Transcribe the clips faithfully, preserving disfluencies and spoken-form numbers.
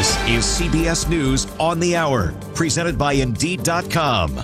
This is C B S News on the Hour, presented by Indeed dot com.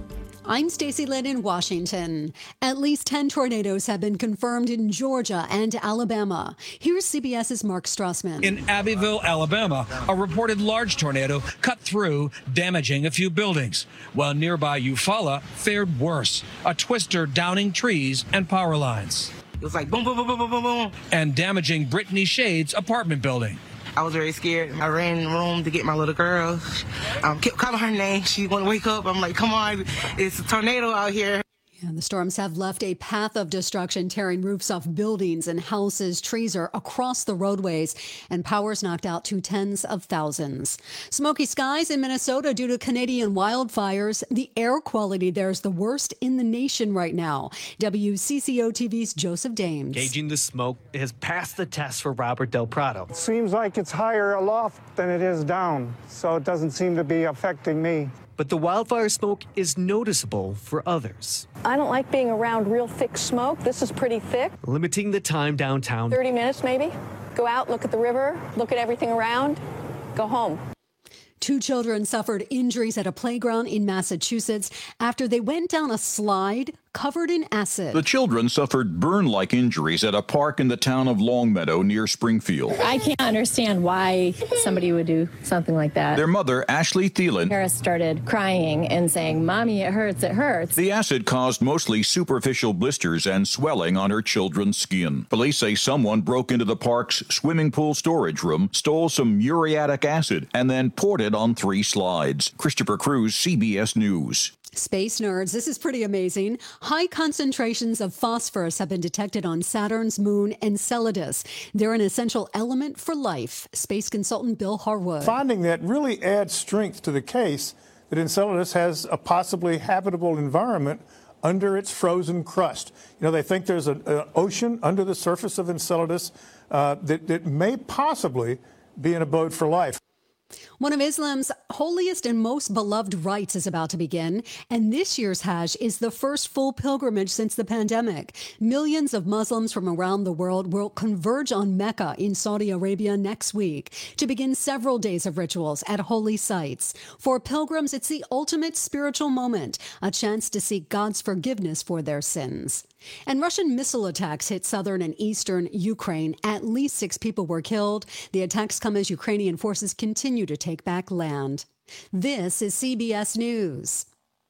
I'm Stacey Lynn in Washington. At least ten tornadoes have been confirmed in Georgia and Alabama. Here's CBS's Mark Strassman. In Abbeville, Alabama, a reported large tornado cut through, damaging a few buildings, while nearby Eufaula fared worse, a twister downing trees and power lines. It was like boom, boom, boom, boom, boom, boom, boom. And damaging Brittany Shade's apartment building. I was very scared. I ran in the room to get my little girl. I kept calling her name. She wouldn't wake up. I'm like, come on, it's a tornado out here. And the storms have left a path of destruction, tearing roofs off buildings and houses. Trees are across the roadways, and power's knocked out to tens of thousands. Smoky skies in Minnesota due to Canadian wildfires. The air quality there is the worst in the nation right now. W C C O T V's Joseph Dames. Gauging the smoke has passed the test for Robert Del Prado. It seems like it's higher aloft than it is down, so it doesn't seem to be affecting me. But the wildfire smoke is noticeable for others. I don't like being around real thick smoke. This is pretty thick. Limiting the time downtown. thirty minutes maybe. Go out, look at the river, look at everything around, go home. Two children suffered injuries at a playground in Massachusetts after they went down a slide covered in acid. The children suffered burn-like injuries at a park in the town of Longmeadow near Springfield. I can't understand why somebody would do something like that. Their mother, Ashley Thielen, Harris started crying and saying, "Mommy, it hurts, it hurts." The acid caused mostly superficial blisters and swelling on her children's skin. Police say someone broke into the park's swimming pool storage room, stole some muriatic acid, and then poured it on three slides. Christopher Cruz, C B S News. Space nerds, this is pretty amazing. High concentrations of phosphorus have been detected on Saturn's moon Enceladus. They're an essential element for life. Space consultant Bill Harwood. Finding that really adds strength to the case that Enceladus has a possibly habitable environment under its frozen crust. You know, they think there's an ocean under the surface of Enceladus uh, that, that may possibly be an abode for life. One of Islam's holiest and most beloved rites is about to begin, and this year's Hajj is the first full pilgrimage since the pandemic. Millions of Muslims from around the world will converge on Mecca in Saudi Arabia next week to begin several days of rituals at holy sites. For pilgrims, it's the ultimate spiritual moment, a chance to seek God's forgiveness for their sins. And Russian missile attacks hit southern and eastern Ukraine. At least six people were killed. The attacks come as Ukrainian forces continue to take back land. This is C B S News.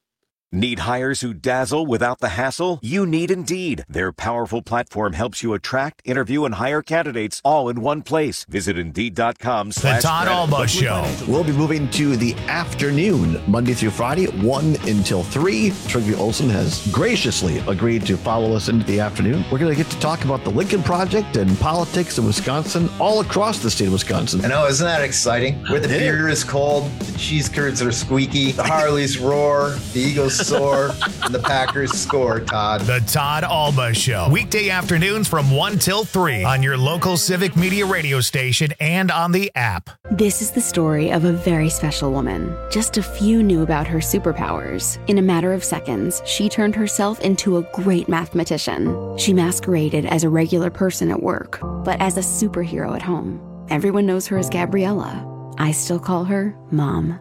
Need hires who dazzle without the hassle? You need Indeed. Their powerful platform helps you attract, interview, and hire candidates all in one place. Visit Indeed.com slash The Todd Alba Show. We'll be moving to the afternoon, Monday through Friday, one until three. Trigby Olson has graciously agreed to follow us into the afternoon. We're going to get to talk about the Lincoln Project and politics in Wisconsin, all across the state of Wisconsin. I know, isn't that exciting? Where the beer is cold, the cheese curds are squeaky, the Harleys roar, the Eagles soar, and the Packers score, Todd. The Todd Alba Show. Weekday afternoons from one till three on your local Civic Media radio station and on the app. This is the story of a very special woman. Just a few knew about her superpowers. In a matter of seconds, she turned herself into a great mathematician. She masqueraded as a regular person at work, but as a superhero at home. Everyone knows her as Gabriella. I still call her Mom.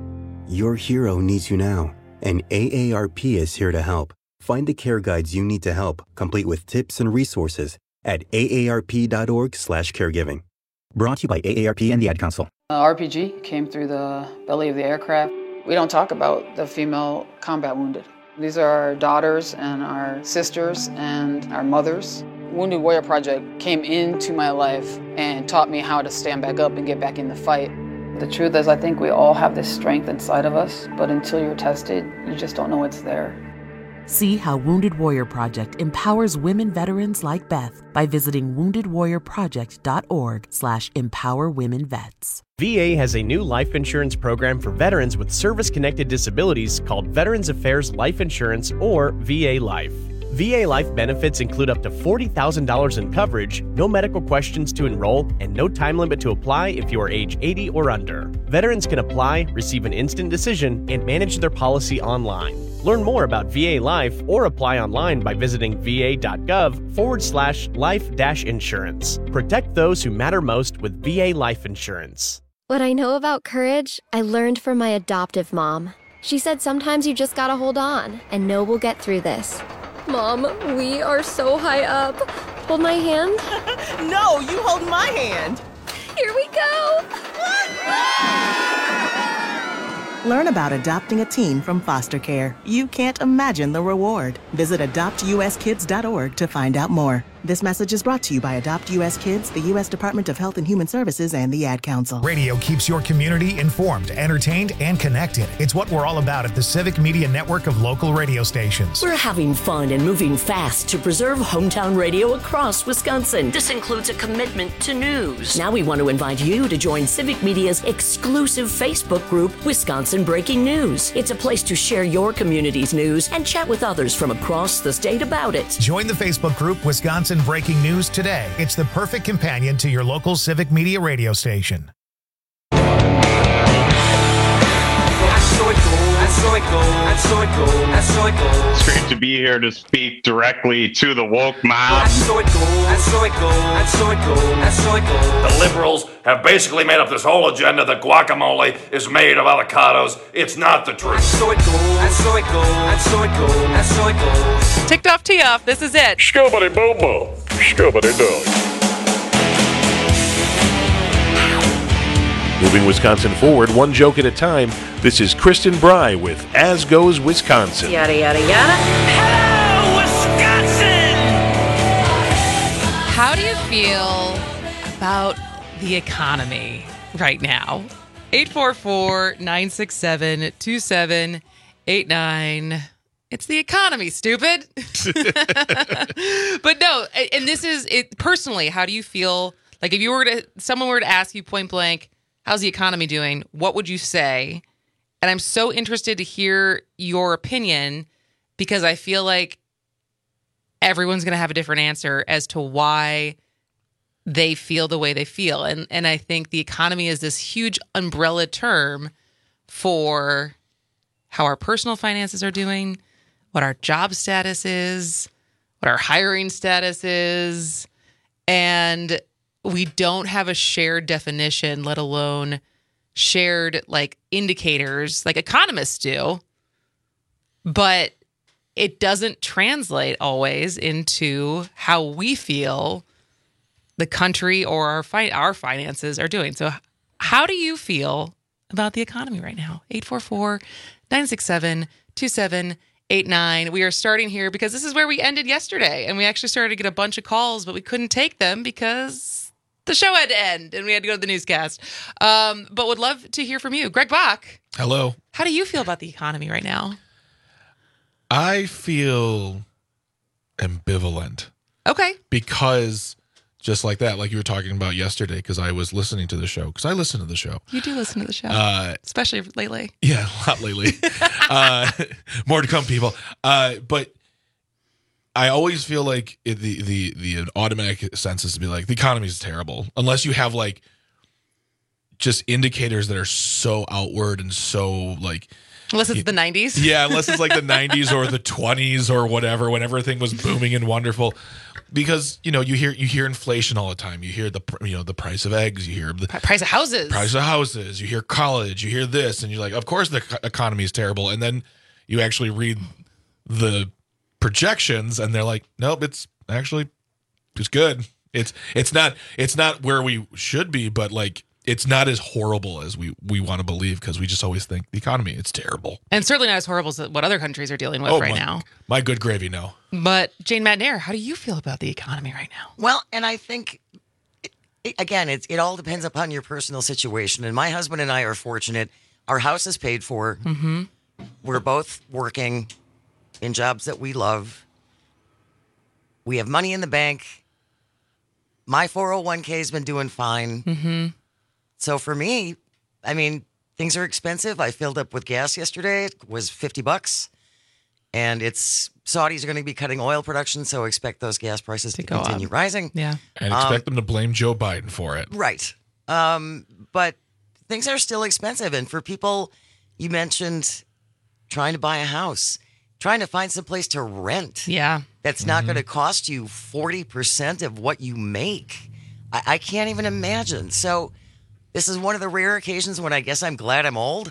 Your hero needs you now, and A A R P is here to help. Find the care guides you need to help, complete with tips and resources at A A R P dot org slash caregiving. Brought to you by A A R P and the Ad Council. Uh, R P G came through the belly of the aircraft. We don't talk about the female combat wounded. These are our daughters and our sisters and our mothers. Wounded Warrior Project came into my life and taught me how to stand back up and get back in the fight. The truth is, I think we all have this strength inside of us, but until you're tested, you just don't know it's there. See how Wounded Warrior Project empowers women veterans like Beth by visiting wounded warrior project dot org slash empower women vets. V A has a new life insurance program for veterans with service-connected disabilities called Veterans Affairs Life Insurance, or V A Life. V A Life benefits include up to forty thousand dollars in coverage, no medical questions to enroll, and no time limit to apply if you are age eighty or under. Veterans can apply, receive an instant decision, and manage their policy online. Learn more about V A Life or apply online by visiting va.gov forward slash life dash insurance. Protect those who matter most with V A Life Insurance. What I know about courage, I learned from my adoptive mom. She said sometimes you just gotta hold on and know we'll get through this. Mom, we are so high up. Hold my hand. No, you hold my hand. Here we go. Learn about adopting a teen from foster care. You can't imagine the reward. Visit adopt u s kids dot org to find out more. This message is brought to you by Adopt U S Kids, the U S Department of Health and Human Services, and the Ad Council. Radio keeps your community informed, entertained, and connected. It's what we're all about at the Civic Media Network of local radio stations. We're having fun and moving fast to preserve hometown radio across Wisconsin. This includes a commitment to news. Now we want to invite you to join Civic Media's exclusive Facebook group, Wisconsin Breaking News. It's a place to share your community's news and chat with others from across the state about it. Join the Facebook group Wisconsin Breaking News today. It's the perfect companion to your local Civic Media radio station. It's great to be here to speak directly to the woke mob. The liberals have basically made up this whole agenda that guacamole is made of avocados. It's not the truth. Ticked off, tee off. This is it. Scoobity boo boo. Scoobity doo. Moving Wisconsin forward, one joke at a time, this is Kristen Bry with As Goes Wisconsin. Yada, yada, yada. Hello, Wisconsin! How do you feel about the economy right now? eight four four, nine six seven, two seven eight nine. It's the economy, stupid. But no, and this is it personally, how do you feel? Like if you were to, someone were to ask you point blank, how's the economy doing? What would you say? And I'm so interested to hear your opinion because I feel like everyone's going to have a different answer as to why they feel the way they feel. And and I think the economy is this huge umbrella term for how our personal finances are doing, what our job status is, what our hiring status is, and we don't have a shared definition, let alone shared like indicators like economists do. But it doesn't translate always into how we feel the country or our fi- our finances are doing. So how do you feel about the economy right now? eight four four, nine six seven, two seven eight nine. We are starting here because this is where we ended yesterday. And we actually started to get a bunch of calls, but we couldn't take them because the show had to end and we had to go to the newscast. Um, but would love to hear from you. Greg Bach. Hello. How do you feel about the economy right now? I feel ambivalent. Okay. Because just like that, like you were talking about yesterday, because I was listening to the show, because I listen to the show. You do listen to the show. Uh, especially lately. Yeah, a lot lately. uh, more to come, people. Uh, but I always feel like it, the the the automatic sense is to be like, the economy is terrible. Unless you have like just indicators that are so outward and so like. Unless it's the nineties. Yeah, unless it's like the nineties or the twenties or whatever, when everything was booming and wonderful. Because, you know, you hear you hear inflation all the time. You hear the you know the price of eggs. You hear the price of houses. Price of houses. You hear college. You hear this, and you're like, of course the economy is terrible. And then you actually read the projections, and they're like, nope, it's actually it's good. It's it's not it's not where we should be, but like it's not as horrible as we we want to believe, because we just always think the economy, it's terrible. And certainly not as horrible as what other countries are dealing with oh, right my, now. My good gravy, no. But Jane Madnair, how do you feel about the economy right now? Well, and I think, it, again, it, it all depends upon your personal situation. And my husband and I are fortunate. Our house is paid for. Mm-hmm. We're both working in jobs that we love. We have money in the bank. My four oh one k has been doing fine. Mm-hmm. So for me, I mean, things are expensive. I filled up with gas yesterday. It was fifty bucks. And it's Saudis are going to be cutting oil production, so expect those gas prices to, to continue up. rising. Yeah. And expect um, them to blame Joe Biden for it. Right. Um, but things are still expensive. And for people, you mentioned trying to buy a house, trying to find some place to rent. Yeah. That's not mm-hmm. going to cost you forty percent of what you make. I, I can't even imagine. So This is one of the rare occasions when I guess I'm glad I'm old.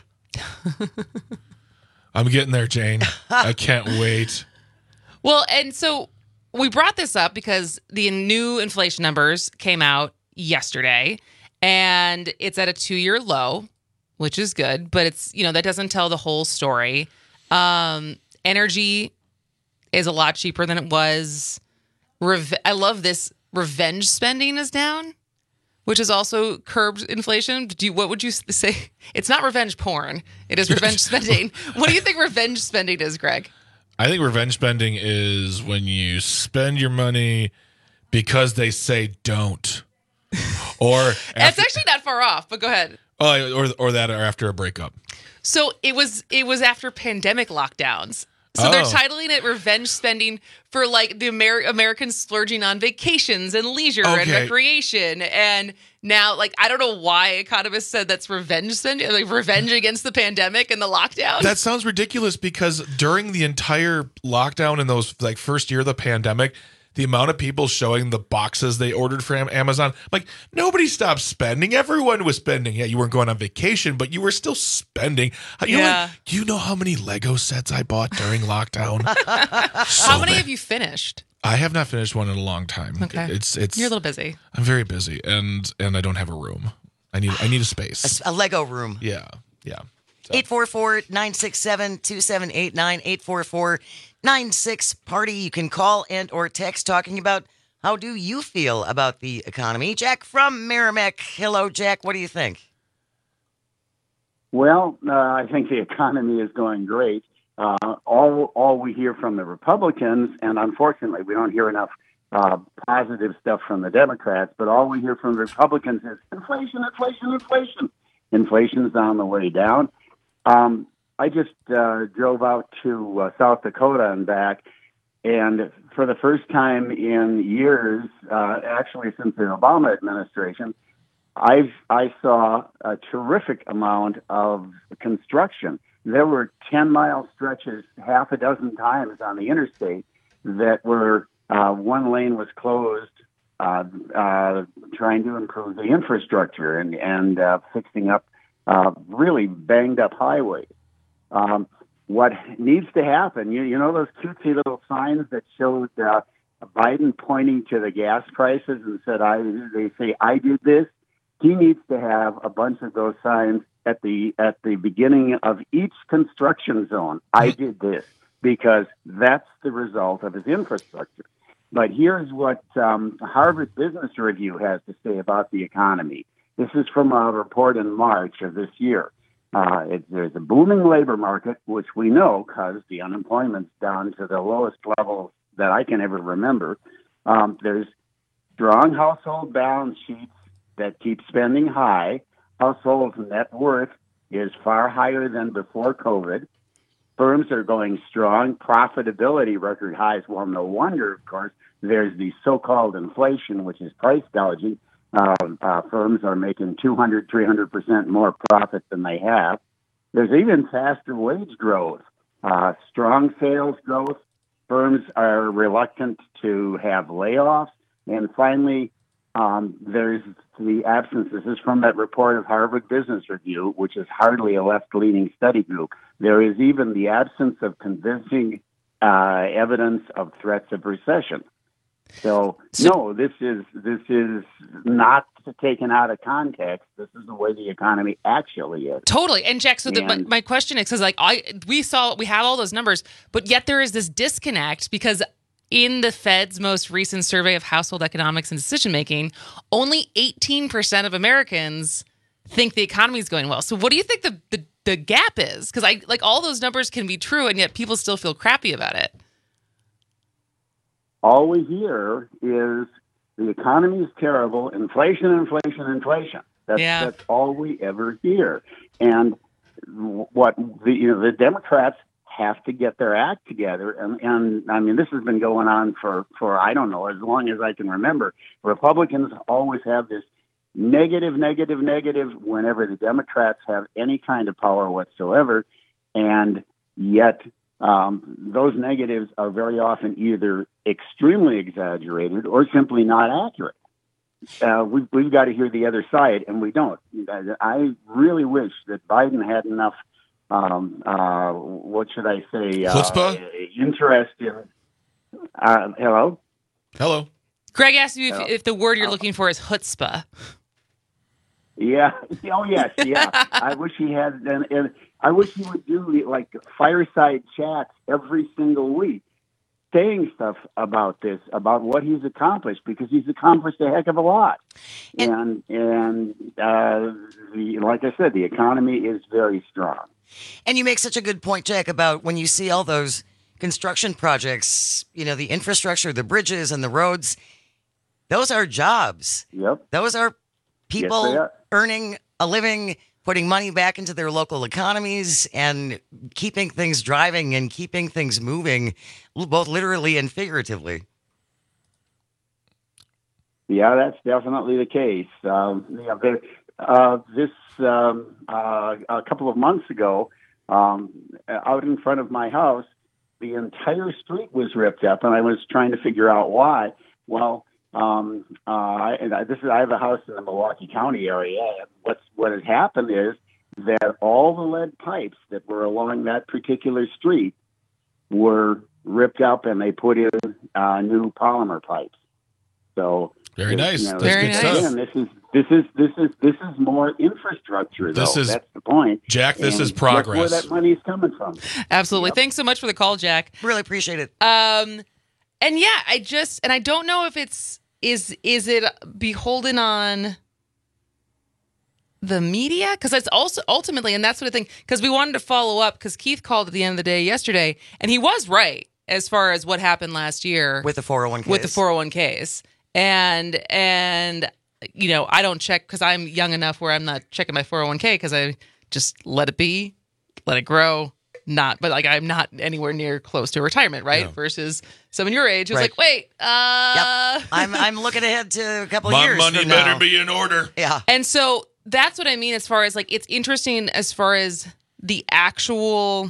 I'm getting there, Jane. I can't wait. Well, and so we brought this up because the new inflation numbers came out yesterday, and it's at a two-year low, which is good, but it's, you know, that doesn't tell the whole story. Um, energy is a lot cheaper than it was. Reve- I love this. Revenge spending is down, which has also curbed inflation. Do you, what would you say? It's not revenge porn. It is revenge spending. What do you think revenge spending is, Greg? I think revenge spending is when you spend your money because they say don't. Or after, it's actually not far off, but go ahead. Oh, or or that or after a breakup. So it was it was after pandemic lockdowns. So oh. they're titling it revenge spending for like the Amer- Americans splurging on vacations and leisure Okay. and recreation. And now, like, I don't know why economists said that's revenge spending, like revenge against the pandemic and the lockdown. That sounds ridiculous because during the entire lockdown in those like first year of the pandemic, the amount of people showing the boxes they ordered from Amazon, like nobody stopped spending. Everyone was spending. Yeah, you weren't going on vacation, but you were still spending. You Yeah. know, what? Do you know how many Lego sets I bought during lockdown? So How many many. have you finished? I have not finished one in a long time. Okay. It's it's You're a little busy. I'm very busy and and I don't have a room. I need I need a space. A, a Lego room. Yeah. Yeah. eight four four, nine six seven, two seven eight nine, eight four four, nine six party. You can call and or text talking about how do you feel about the economy. Jack from Merrimack. Hello, Jack. What do you think? Well, uh, I think the economy is going great. Uh, all all we hear from the Republicans, and unfortunately we don't hear enough uh, positive stuff from the Democrats, but all we hear from the Republicans is inflation, inflation, inflation. Inflation's on the way down. Um, I just uh, drove out to uh, South Dakota and back, and for the first time in years, uh, actually since the Obama administration, I've, I saw a terrific amount of construction. There were ten-mile stretches half a dozen times on the interstate that were uh, one lane was closed, uh, uh, trying to improve the infrastructure and, and uh, fixing up uh, really banged-up highways. Um, what needs to happen, you, you know those cutesy little signs that showed uh, Biden pointing to the gas prices and said, "I." They say, "I did this." He needs to have a bunch of those signs at the at the beginning of each construction zone. I did this, because that's the result of his infrastructure. But here's what um, Harvard Business Review has to say about the economy. This is from a report in March of this year. Uh, it, there's a booming labor market, which we know because the unemployment's down to the lowest level that I can ever remember. Um, there's strong household balance sheets that keep spending high. Households' net worth is far higher than before COVID. Firms are going strong. Profitability record highs. Well, no wonder, of course, there's the so-called inflation, which is price gouging. Uh, uh, firms are making two hundred, three hundred percent more profit than they have. There's even faster wage growth, uh, strong sales growth. Firms are reluctant to have layoffs. And finally, um, there's the absence. This is from that report of Harvard Business Review, which is hardly a left-leaning study group. There is even the absence of convincing uh, evidence of threats of recession. So, no, this is this is not taken out of context. This is the way the economy actually is. Totally. And Jack, so the, my, my question is, because like I, we saw, we have all those numbers, but yet there is this disconnect because in the Fed's most recent survey of household economics and decision making, only eighteen percent of Americans think the economy is going well. So, what do you think the the, the gap is? Because I like all those numbers can be true, and yet people still feel crappy about it. All we hear is the economy is terrible, inflation, inflation, inflation. That's, yeah. that's all we ever hear. And what the you know the Democrats have to get their act together. And, and I mean, this has been going on for, for, I don't know, as long as I can remember. Republicans always have this negative, negative, negative whenever the Democrats have any kind of power whatsoever. And yet um, those negatives are very often either extremely exaggerated or simply not accurate. uh, we, we've got to hear the other side, and we don't. I really wish that Biden had enough, um, uh, what should I say, uh, Chutzpah? interest in. Uh, hello? Hello. Greg asked you if, Hello? if the word you're looking for is chutzpah. Yeah. Oh, yes. Yeah. I wish he had, and, and I wish he would do like fireside chats every single week, saying stuff about this, about what he's accomplished, because he's accomplished a heck of a lot. And, and, uh, the, like I said, the economy is very strong. And you make such a good point, Jack, about when you see all those construction projects, you know, the infrastructure, the bridges and the roads, those are jobs. Yep. Those are people Yes, they are. earning a living, putting money back into their local economies and keeping things driving and keeping things moving, both literally and figuratively. Yeah, that's definitely the case. Um, yeah, there, uh, this um, uh, a couple of months ago, um, out in front of my house, the entire street was ripped up, and I was trying to figure out why. Well, um, uh, I, and I, this is I have a house in the Milwaukee County area. And what's what has happened is that all the lead pipes that were along that particular street were ripped up, and they put in uh, new polymer pipes. So very nice. You know, Very again, nice. This is this is this is this is more infrastructure. This though. is- That's the point, Jack, this And is guess progress. Where that money is coming from? Absolutely. Thanks so much for the call, Jack. Really appreciate it. Um, and yeah, I just, and I don't know if it's, is, is it beholden on the media? Because it's also ultimately, and that's what I think, because we wanted to follow up, because Keith called at the end of the day yesterday, and he was right as far as what happened last year With the four oh one Ks. with the four oh one Ks. And, and, you know, I don't check because I'm young enough where I'm not checking my four oh one K because I just let it be, let it grow. Not, but like I'm not anywhere near close to retirement, right? No. Versus someone your age who's Right. like, wait, uh, Yep. I'm I'm looking ahead to a couple My years. money from better now. be in order. Yeah. and so that's what I mean as far as like it's interesting as far as the actual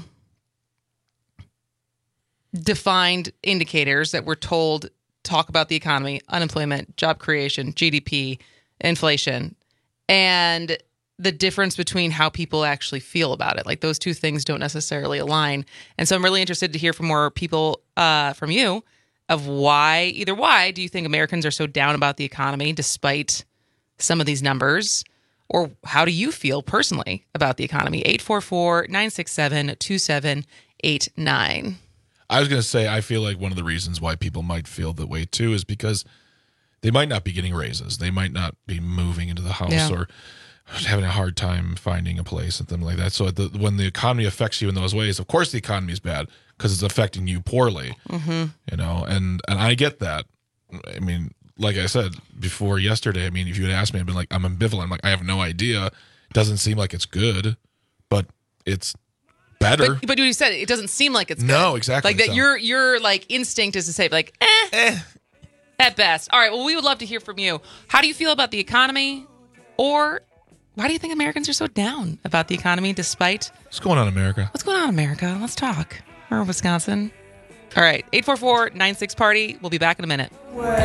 defined indicators that we're told talk about the economy, unemployment, job creation, G D P, inflation, and the difference between how people actually feel about it. Like those two things don't necessarily align. And so I'm really interested to hear from more people uh, from you of why, either why do you think Americans are so down about the economy despite some of these numbers, or how do you feel personally about the economy? eight four four, nine six seven, two seven eight nine. I was going to say, I feel like one of the reasons why people might feel that way too is because they might not be getting raises. They might not be moving into the house Yeah. or having a hard time finding a place and something like that. So the, when the economy affects you in those ways, of course the economy is bad because it's affecting you poorly. Mm-hmm. You know, and and I get that. I mean, like I said before yesterday, I mean, if you had asked me, I'd been like, I'm ambivalent. I'm like, I have no idea. It doesn't seem like it's good, but it's better. But, but you said it doesn't seem like it's good. No, exactly. Like that So- your your like instinct is to say like eh, at best. All right, well we would love to hear from you. How do you feel about the economy, or why do you think Americans are so down about the economy despite What's going on, America? what's going on in America? Let's talk. Or Wisconsin. All right, eight four four, nine six party. We'll be back in a minute.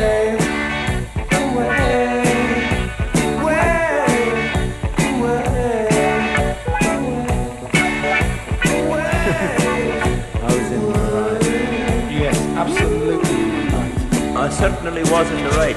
I was in the right. Yes, absolutely right. I certainly was in the right.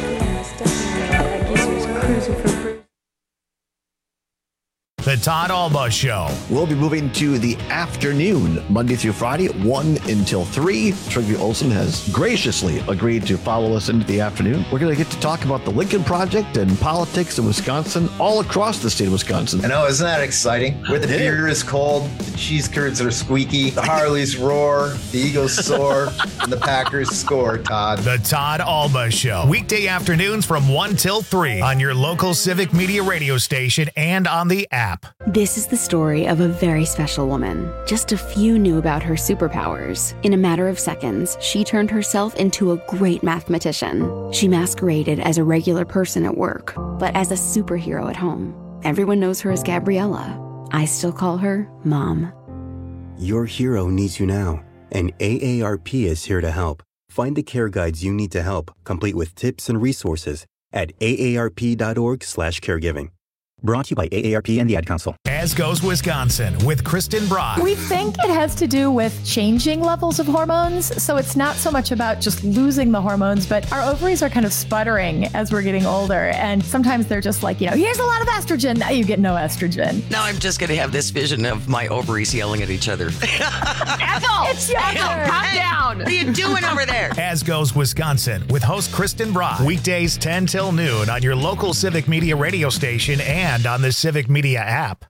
The Todd Alba Show. We'll be moving to the afternoon, Monday through Friday, one until three. Trygve Olsen has graciously agreed to follow us into the afternoon. We're going to get to talk about the Lincoln Project and politics in Wisconsin, all across the state of Wisconsin. I know, isn't that exciting? Where the beer is cold, the cheese curds are squeaky, the Harleys roar, the Eagles soar, and the Packers score, Todd. The Todd Alba Show. Weekday afternoons from one till three on your local Civic Media radio station and on the app. This is the story of a very special woman. Just a few knew about her superpowers. In a matter of seconds, she turned herself into a great mathematician. She masqueraded as a regular person at work, but as a superhero at home. Everyone knows her as Gabriella. I still call her Mom. Your hero needs you now, and A A R P is here to help. Find the care guides you need to help, complete with tips and resources at aarp.org slash caregiving. Brought to you by A A R P and the Ad Council. As Goes Wisconsin with Kristen Bry. We think it has to do with changing levels of hormones. So it's not so much about just losing the hormones, but our ovaries are kind of sputtering as we're getting older. And sometimes they're just like, you know, here's a lot of estrogen. Now you get no estrogen. Now I'm just going to have this vision of my ovaries yelling at each other. Ethel! It's your turn. Calm Hey, down. What are you doing over there? As Goes Wisconsin with host Kristen Bry. Weekdays ten till noon on your local Civic Media radio station and on the Civic Media app.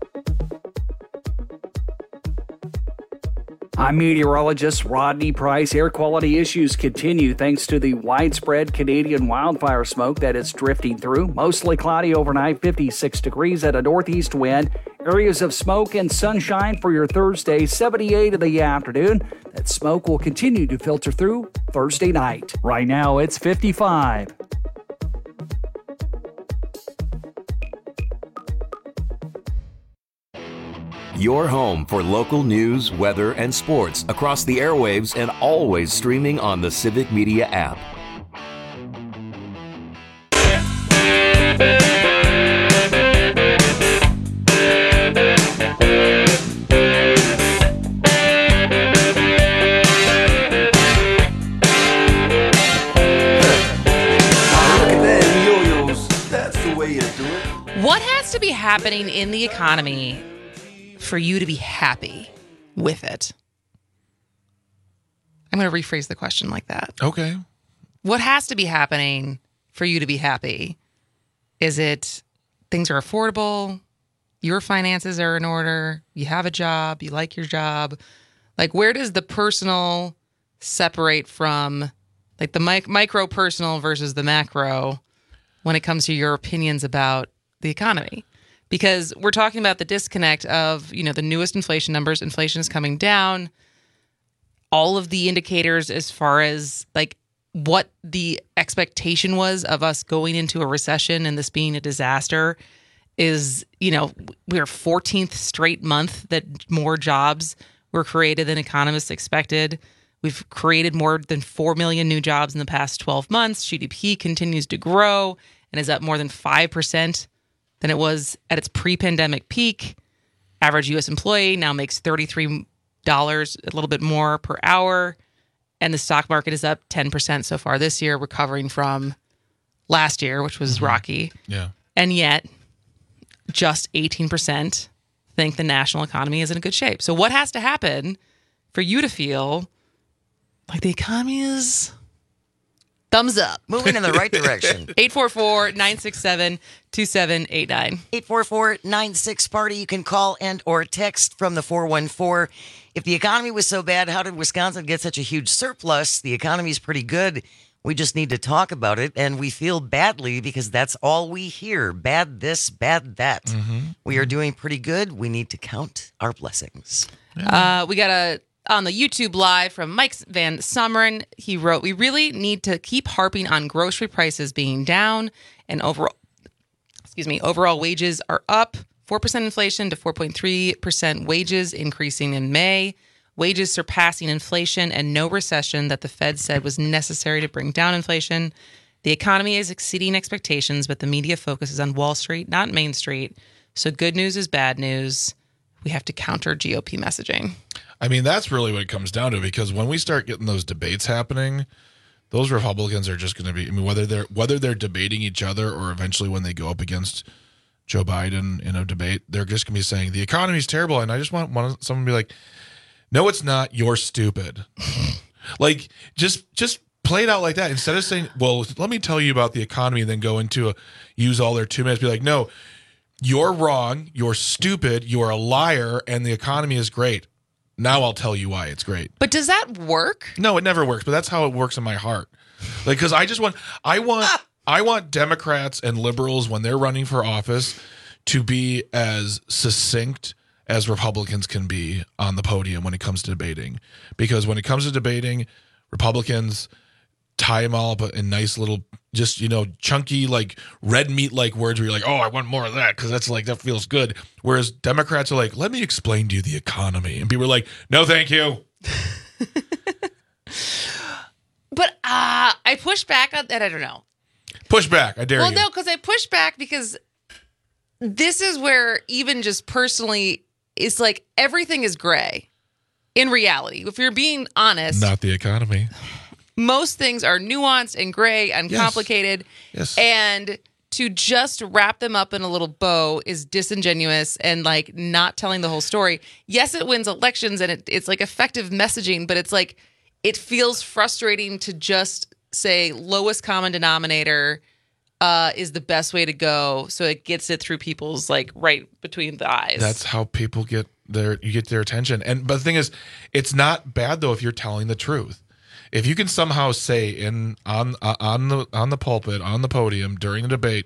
I'm meteorologist Rodney Price. Air quality issues continue thanks to the widespread Canadian wildfire smoke that is drifting through. Mostly cloudy overnight, fifty-six degrees at a northeast wind. Areas of smoke and sunshine for your Thursday, seventy-eight in the afternoon. That smoke will continue to filter through Thursday night. Right now, it's fifty-five. Your home for local news, weather, and sports across the airwaves and always streaming on the Civic Media app. What has to be happening in the economy for you to be happy with it? I'm going to rephrase the question like that. Okay. What has to be happening for you to be happy? Is it things are affordable, your finances are in order, you have a job, you like your job? Like, where does the personal separate from, like, the mic- micro personal versus the macro when it comes to your opinions about the economy? Because we're talking about the disconnect of, you know, the newest inflation numbers. Inflation is coming down. All of the indicators as far as like what the expectation was of us going into a recession and this being a disaster is, you know, we're fourteenth straight month that more jobs were created than economists expected. We've created more than four million new jobs in the past twelve months. G D P continues to grow and is up more than five percent than it was at its pre-pandemic peak. Average U S employee now makes thirty-three dollars, a little bit more per hour. And the stock market is up ten percent so far this year, recovering from last year, which was mm-hmm. rocky. Yeah. And yet, just eighteen percent think the national economy is in good shape. So what has to happen for you to feel like the economy is thumbs up? Moving in the right direction. eight four four, nine six seven, two seven eight nine. eight four four, nine six, party. You can call and or text from the four one four. If the economy was so bad, how did Wisconsin get such a huge surplus? The economy's pretty good. We just need to talk about it, and we feel badly because that's all we hear. Bad this, bad that. Mm-hmm. We are doing pretty good. We need to count our blessings. Uh, we got a on the YouTube live from Mike Van Summeren. He wrote, "We really need to keep harping on grocery prices being down and overall, excuse me, overall wages are up. four percent inflation to four point three percent wages increasing in May. Wages surpassing inflation and no recession that the Fed said was necessary to bring down inflation. The economy is exceeding expectations, but the media focuses on Wall Street, not Main Street. So good news is bad news. We have to counter G O P messaging." I mean, that's really what it comes down to, because when we start getting those debates happening, those Republicans are just going to be, I mean, whether they're whether they're debating each other or eventually when they go up against Joe Biden in a debate, they're just going to be saying, the economy's terrible. And I just want, want someone to be like, no, it's not. You're stupid. Like, just just play it out like that. Instead of saying, well, let me tell you about the economy and then go into a, use all their two minutes, be like, no, you're wrong. You're stupid. You're a liar. And the economy is great. Now I'll tell you why it's great. But does that work? No, it never works. But that's how it works in my heart. Like, because I just want, I want, ah! I want Democrats and liberals when they're running for office to be as succinct as Republicans can be on the podium when it comes to debating. Because when it comes to debating, Republicans tie them all up in nice little, just, you know, chunky, like red meat like words where you're like, oh, I want more of that because that's like, that feels good. Whereas Democrats are like, let me explain to you the economy. And people are like, no, thank you. But uh, I push back on that. I don't know. Push back. I dare well, you. Well, no, because I push back because this is where even just personally, it's like everything is gray in reality. If you're being honest. Not the economy. Most things are nuanced and gray and Yes. complicated. Yes. And to just wrap them up in a little bow is disingenuous and like not telling the whole story. Yes, it wins elections and it, it's like effective messaging, but it's like it feels frustrating to just say lowest common denominator uh, is the best way to go, so it gets it through people's like right between the eyes. That's how people get their you get their attention. And but the thing is, it's not bad though if you're telling the truth. If you can somehow say in on uh, on the on the pulpit, on the podium during the debate,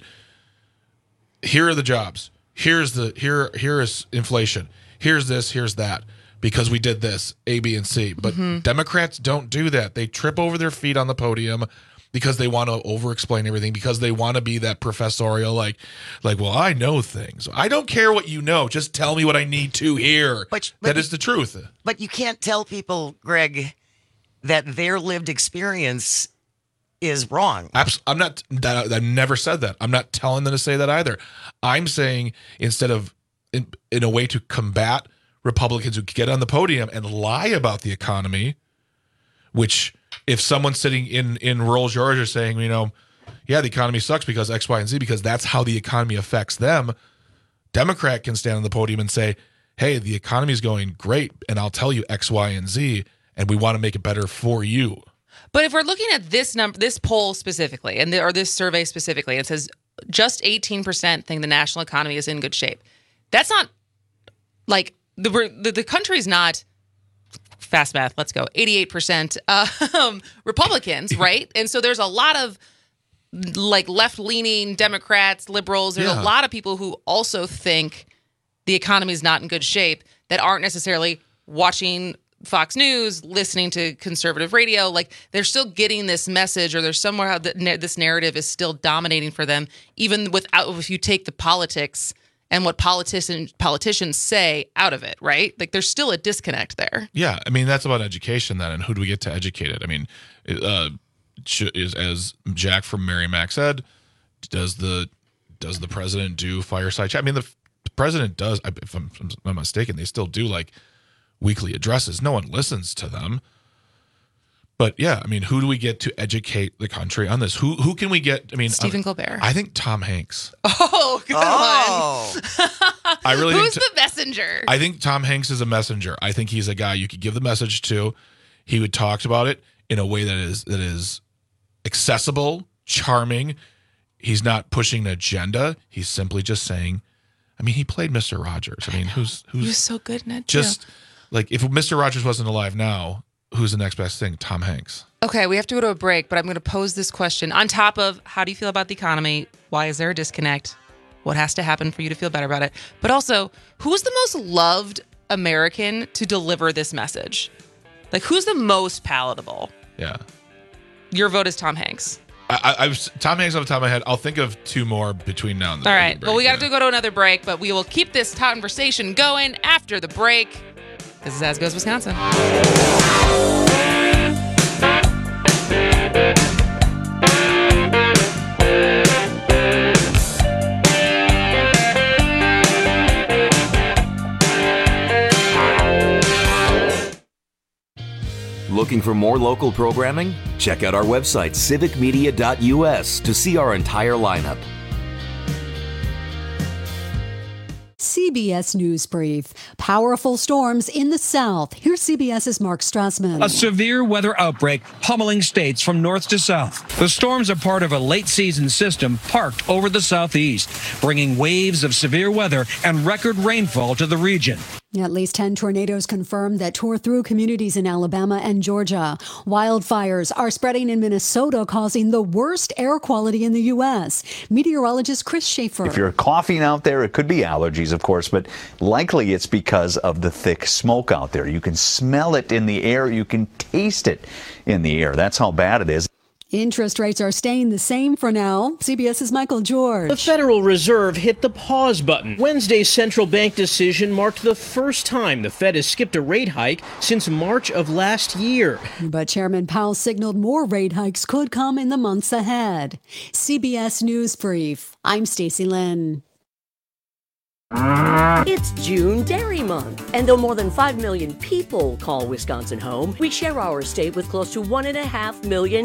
here are the jobs. Here's the here here is inflation. Here's this, here's that. Because we did this, A, B, and C. But Mm-hmm. Democrats don't do that. They trip over their feet on the podium because they want to over-explain everything, because they want to be that professorial, like, like, well, I know things. I don't care what you know. Just tell me what I need to hear. But, but that is the truth. But you can't tell people, Greg, that their lived experience is wrong. Abs- I'm not. That, I've never said that. I'm not telling them to say that either. I'm saying instead of in, in a way to combat Republicans who get on the podium and lie about the economy, which if someone's sitting in in rural Georgia saying, you know, yeah, the economy sucks because X, Y, and Z, because that's how the economy affects them, Democrat can stand on the podium and say, hey, the economy is going great, and I'll tell you X, Y, and Z, and we want to make it better for you. But if we're looking at this number, this poll specifically, and the, or this survey specifically, it says just eighteen percent think the national economy is in good shape. That's not like the the, the country's not fast math. Let's go eighty-eight percent um, Republicans, right? And so there's a lot of like left leaning Democrats, liberals. There's Yeah. a lot of people who also think the economy is not in good shape that aren't necessarily watching Fox News, listening to conservative radio. Like they're still getting this message, or there's somewhere that na- this narrative is still dominating for them, even without, if you take the politics and what politicians politicians say out of it, right? Like there's still a disconnect there. Yeah, I mean, that's about education then, and who do we get to educate it? I mean, uh, is as Jack from Mary Mac said, does the does the president do fireside chat? I mean, the, the president does, if I'm, if I'm not mistaken, they still do like weekly addresses. No one listens to them. But yeah, I mean, who do we get to educate the country on this? Who who can we get? I mean, Stephen I, Colbert. I think Tom Hanks. Oh, good Oh. one. I really Who's think the messenger? I think Tom Hanks is a messenger. I think he's a guy you could give the message to. He would talk about it in a way that is that is accessible, charming. He's not pushing an agenda. He's simply just saying, I mean, he played Mister Rogers. I mean, who's who's He was so good in it, too. just like if Mister Rogers wasn't alive now, who's the next best thing? Tom Hanks. Okay, we have to go to a break, but I'm going to pose this question on top of how do you feel about the economy? Why is there a disconnect? What has to happen for you to feel better about it? But also, who's the most loved American to deliver this message? Like, who's the most palatable? Yeah. Your vote is Tom Hanks. I, I, I was Tom Hanks off the top of my head. I'll think of two more between now and then. All right, well, we got to go to another break, but we will keep this conversation going after the break. This is As Goes Wisconsin. Looking for more local programming? Check out our website, civic media dot u s, to see our entire lineup. C B S News Brief. Powerful storms in the south. Here's CBS's Mark Strassman. A severe weather outbreak pummeling states from north to south. The storms are part of a late season system parked over the southeast, bringing waves of severe weather and record rainfall to the region. At least ten tornadoes confirmed that tore through communities in Alabama and Georgia. Wildfires are spreading in Minnesota, causing the worst air quality in the U S. Meteorologist Chris Schaefer. If you're coughing out there, it could be allergies, of course, but likely it's because of the thick smoke out there. You can smell it in the air. You can taste it in the air. That's how bad it is. Interest rates are staying the same for now. CBS's Michael George. The Federal Reserve hit the pause button. Wednesday's central bank decision marked the first time the Fed has skipped a rate hike since March of last year. But Chairman Powell signaled more rate hikes could come in the months ahead. C B S News Brief. I'm Stacey Lynn. It's June Dairy Month, and though more than five million people call Wisconsin home, we share our state with close to one and a half million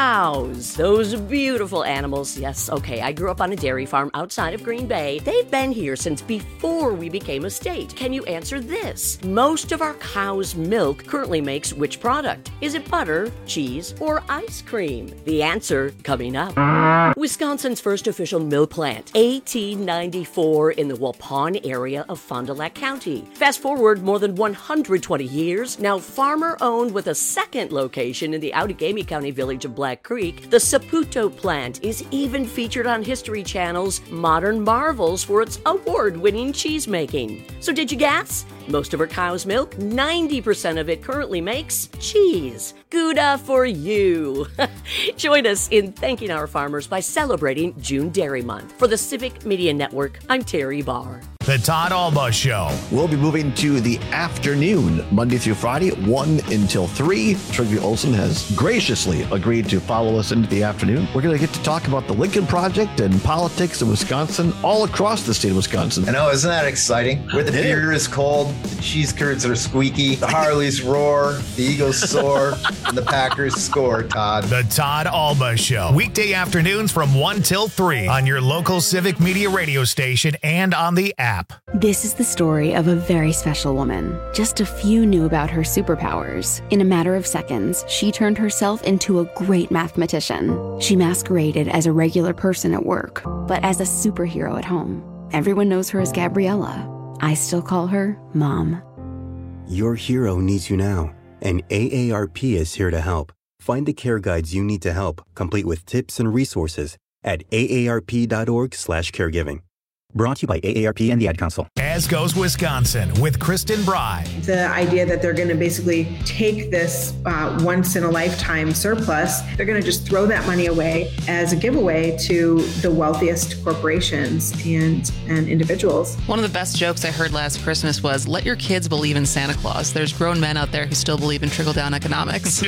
cows. Those beautiful animals. Yes, okay, I grew up on a dairy farm outside of Green Bay. They've been here since before we became a state. Can you answer this? Most of our cow's milk currently makes which product? Is it butter, cheese, or ice cream? The answer coming up. Wisconsin's first official mill plant, eighteen ninety-four in the Waupun area of Fond du Lac County. Fast forward more than one hundred twenty years, now farmer-owned with a second location in the Outagamie County village of Black Creek, the Saputo plant is even featured on History Channel's Modern Marvels for its award-winning cheese making. So did you guess? Most of our cow's milk, ninety percent of it currently makes cheese. Gouda for you. Join us in thanking our farmers by celebrating June Dairy Month. For the Civic Media Network, I'm Terry Barr. The Todd Alba Show. We'll be moving to the afternoon, Monday through Friday, one until three. Trygve Olsen has graciously agreed to follow us into the afternoon. We're going to get to talk about the Lincoln Project and politics in Wisconsin, all across the state of Wisconsin. I know, isn't that exciting? Where the beer is cold, the cheese curds are squeaky, the Harleys roar, the Eagles soar, and the Packers score, Todd. The Todd Alba Show. Weekday afternoons from one till three on your local Civic Media radio station and on the app. This is the story of a very special woman. Just a few knew about her superpowers. In a matter of seconds, she turned herself into a great mathematician. She masqueraded as a regular person at work, but as a superhero at home. Everyone knows her as Gabriella. I still call her Mom. Your hero needs you now, and A A R P is here to help. Find the care guides you need to help, complete with tips and resources at A A R P dot org slash caregiving. Brought to you by A A R P and the Ad Council. As Goes Wisconsin with Kristen Bry. The idea that they're going to basically take this uh, once-in-a-lifetime surplus, they're going to just throw that money away as a giveaway to the wealthiest corporations and, and individuals. One of the best jokes I heard last Christmas was, let your kids believe in Santa Claus. There's grown men out there who still believe in trickle-down economics.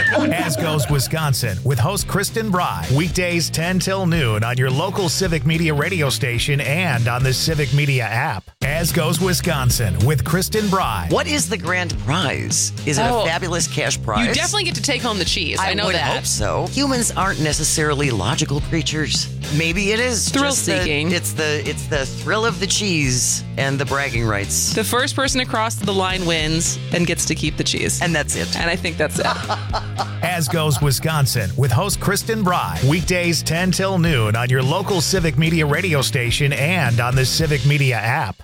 As Goes Wisconsin with host Kristen Bry. Weekdays ten till noon on your local Civic Media radio station and on the Civic Media app. As Goes Wisconsin with Kristen Bry. What is the grand prize? Is it Oh, a fabulous cash prize? You definitely get to take home the cheese. I, know would that. hope so. Humans aren't necessarily logical creatures. Maybe it is Thrill just the- seeking. it's the it's the thrill of the cheese and the bragging rights. The first person across the line wins and gets to keep the cheese. And that's it. And I think that's it. As Goes Wisconsin with host Kristen Bry. Weekdays ten till noon on your local Civic Media radio station and on the Civic Media app.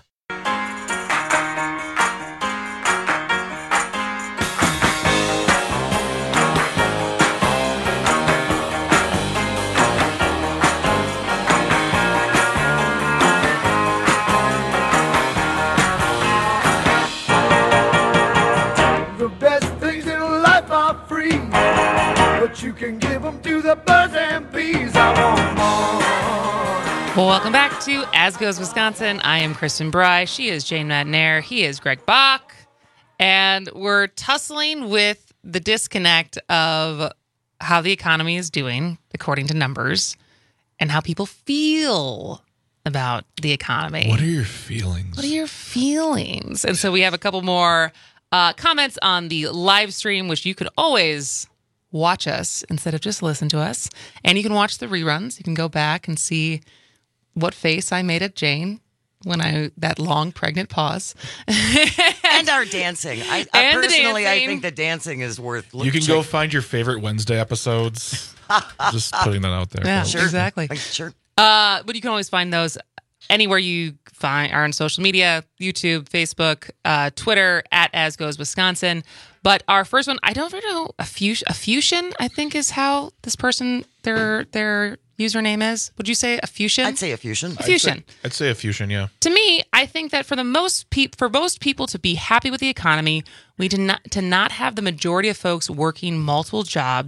The best things in life are free, but you can give them to the birds and bees. I want more. Well, welcome back to As Goes Wisconsin. I am Kristen Bry. She is Jane Madnair. He is Greg Bach. And we're tussling with the disconnect of how the economy is doing, according to numbers, and how people feel about the economy. What are your feelings? What are your feelings? And so we have a couple more uh, comments on the live stream, which you could always watch us instead of just listen to us. And you can watch the reruns. You can go back and see what face I made at Jane when I, that long pregnant pause. And our dancing. I, I And the personally, I dancing. think the dancing is worth You can check- go find your favorite Wednesday episodes. Just putting that out there. Yeah, folks. exactly. Sure. Uh, but you can always find those anywhere you find are on social media, YouTube, Facebook, uh, Twitter, at As Goes Wisconsin. But our first one, I don't really know, a fusion, a fusion, I think is how this person, their their username is. Would you say a fusion? I'd say a fusion. A fusion. I'd say, I'd say a fusion, yeah. To me, I think that for the most peop for most people to be happy with the economy, we do not to not have the majority of folks working multiple jobs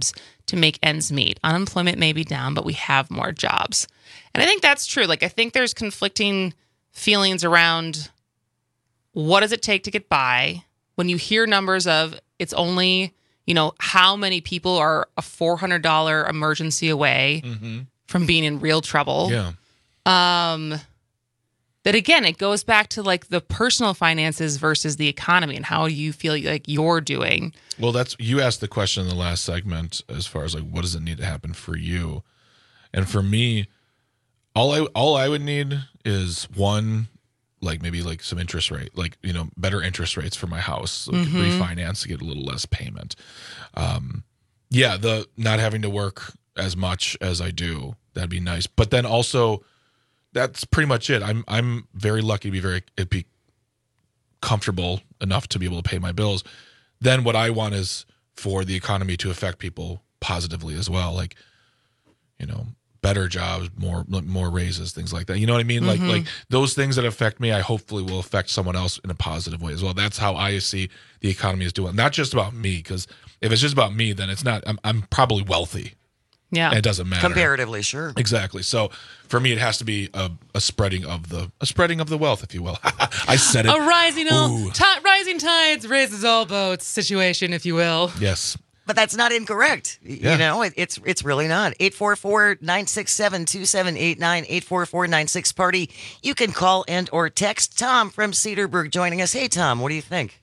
to make ends meet. Unemployment may be down, but we have more jobs. And I think that's true. Like, I think there's conflicting feelings around what does it take to get by when you hear numbers of it's only, you know, how many people are a four hundred dollars emergency away Mm-hmm. from being in real trouble. Yeah. Um, that again, it goes back to like the personal finances versus the economy and how you feel like you're doing. Well, that's you asked the question in the last segment as far as like what does it need to happen for you, and for me, all I all I would need is one, like maybe like some interest rate, like you know better interest rates for my house, like Mm-hmm. refinance to get a little less payment. Um, yeah, the not having to work as much as I do, that'd be nice. But then also, that's pretty much it. I'm I'm very lucky to be very it'd be comfortable enough to be able to pay my bills. Then what I want is for the economy to affect people positively as well, like you know better jobs, more more raises, things like that. You know what I mean? Mm-hmm. Like like those things that affect me, I hopefully will affect someone else in a positive way as well. That's how I see the economy is doing. Not just about me, because if it's just about me, then it's not. I'm I'm probably wealthy. Yeah, and it doesn't matter comparatively. Sure, exactly. So for me, it has to be a, a spreading of the a spreading of the wealth, if you will. I said it. A rising, Ooh. t- rising tides raises all boats situation, if you will. Yes. But that's not incorrect. Yeah. You know, it, it's it's really not. eight four four, nine six seven, two seven eight nine, eight four four, nine six party. You can call and or text. Tom from Cedarburg joining us. Hey, Tom, what do you think?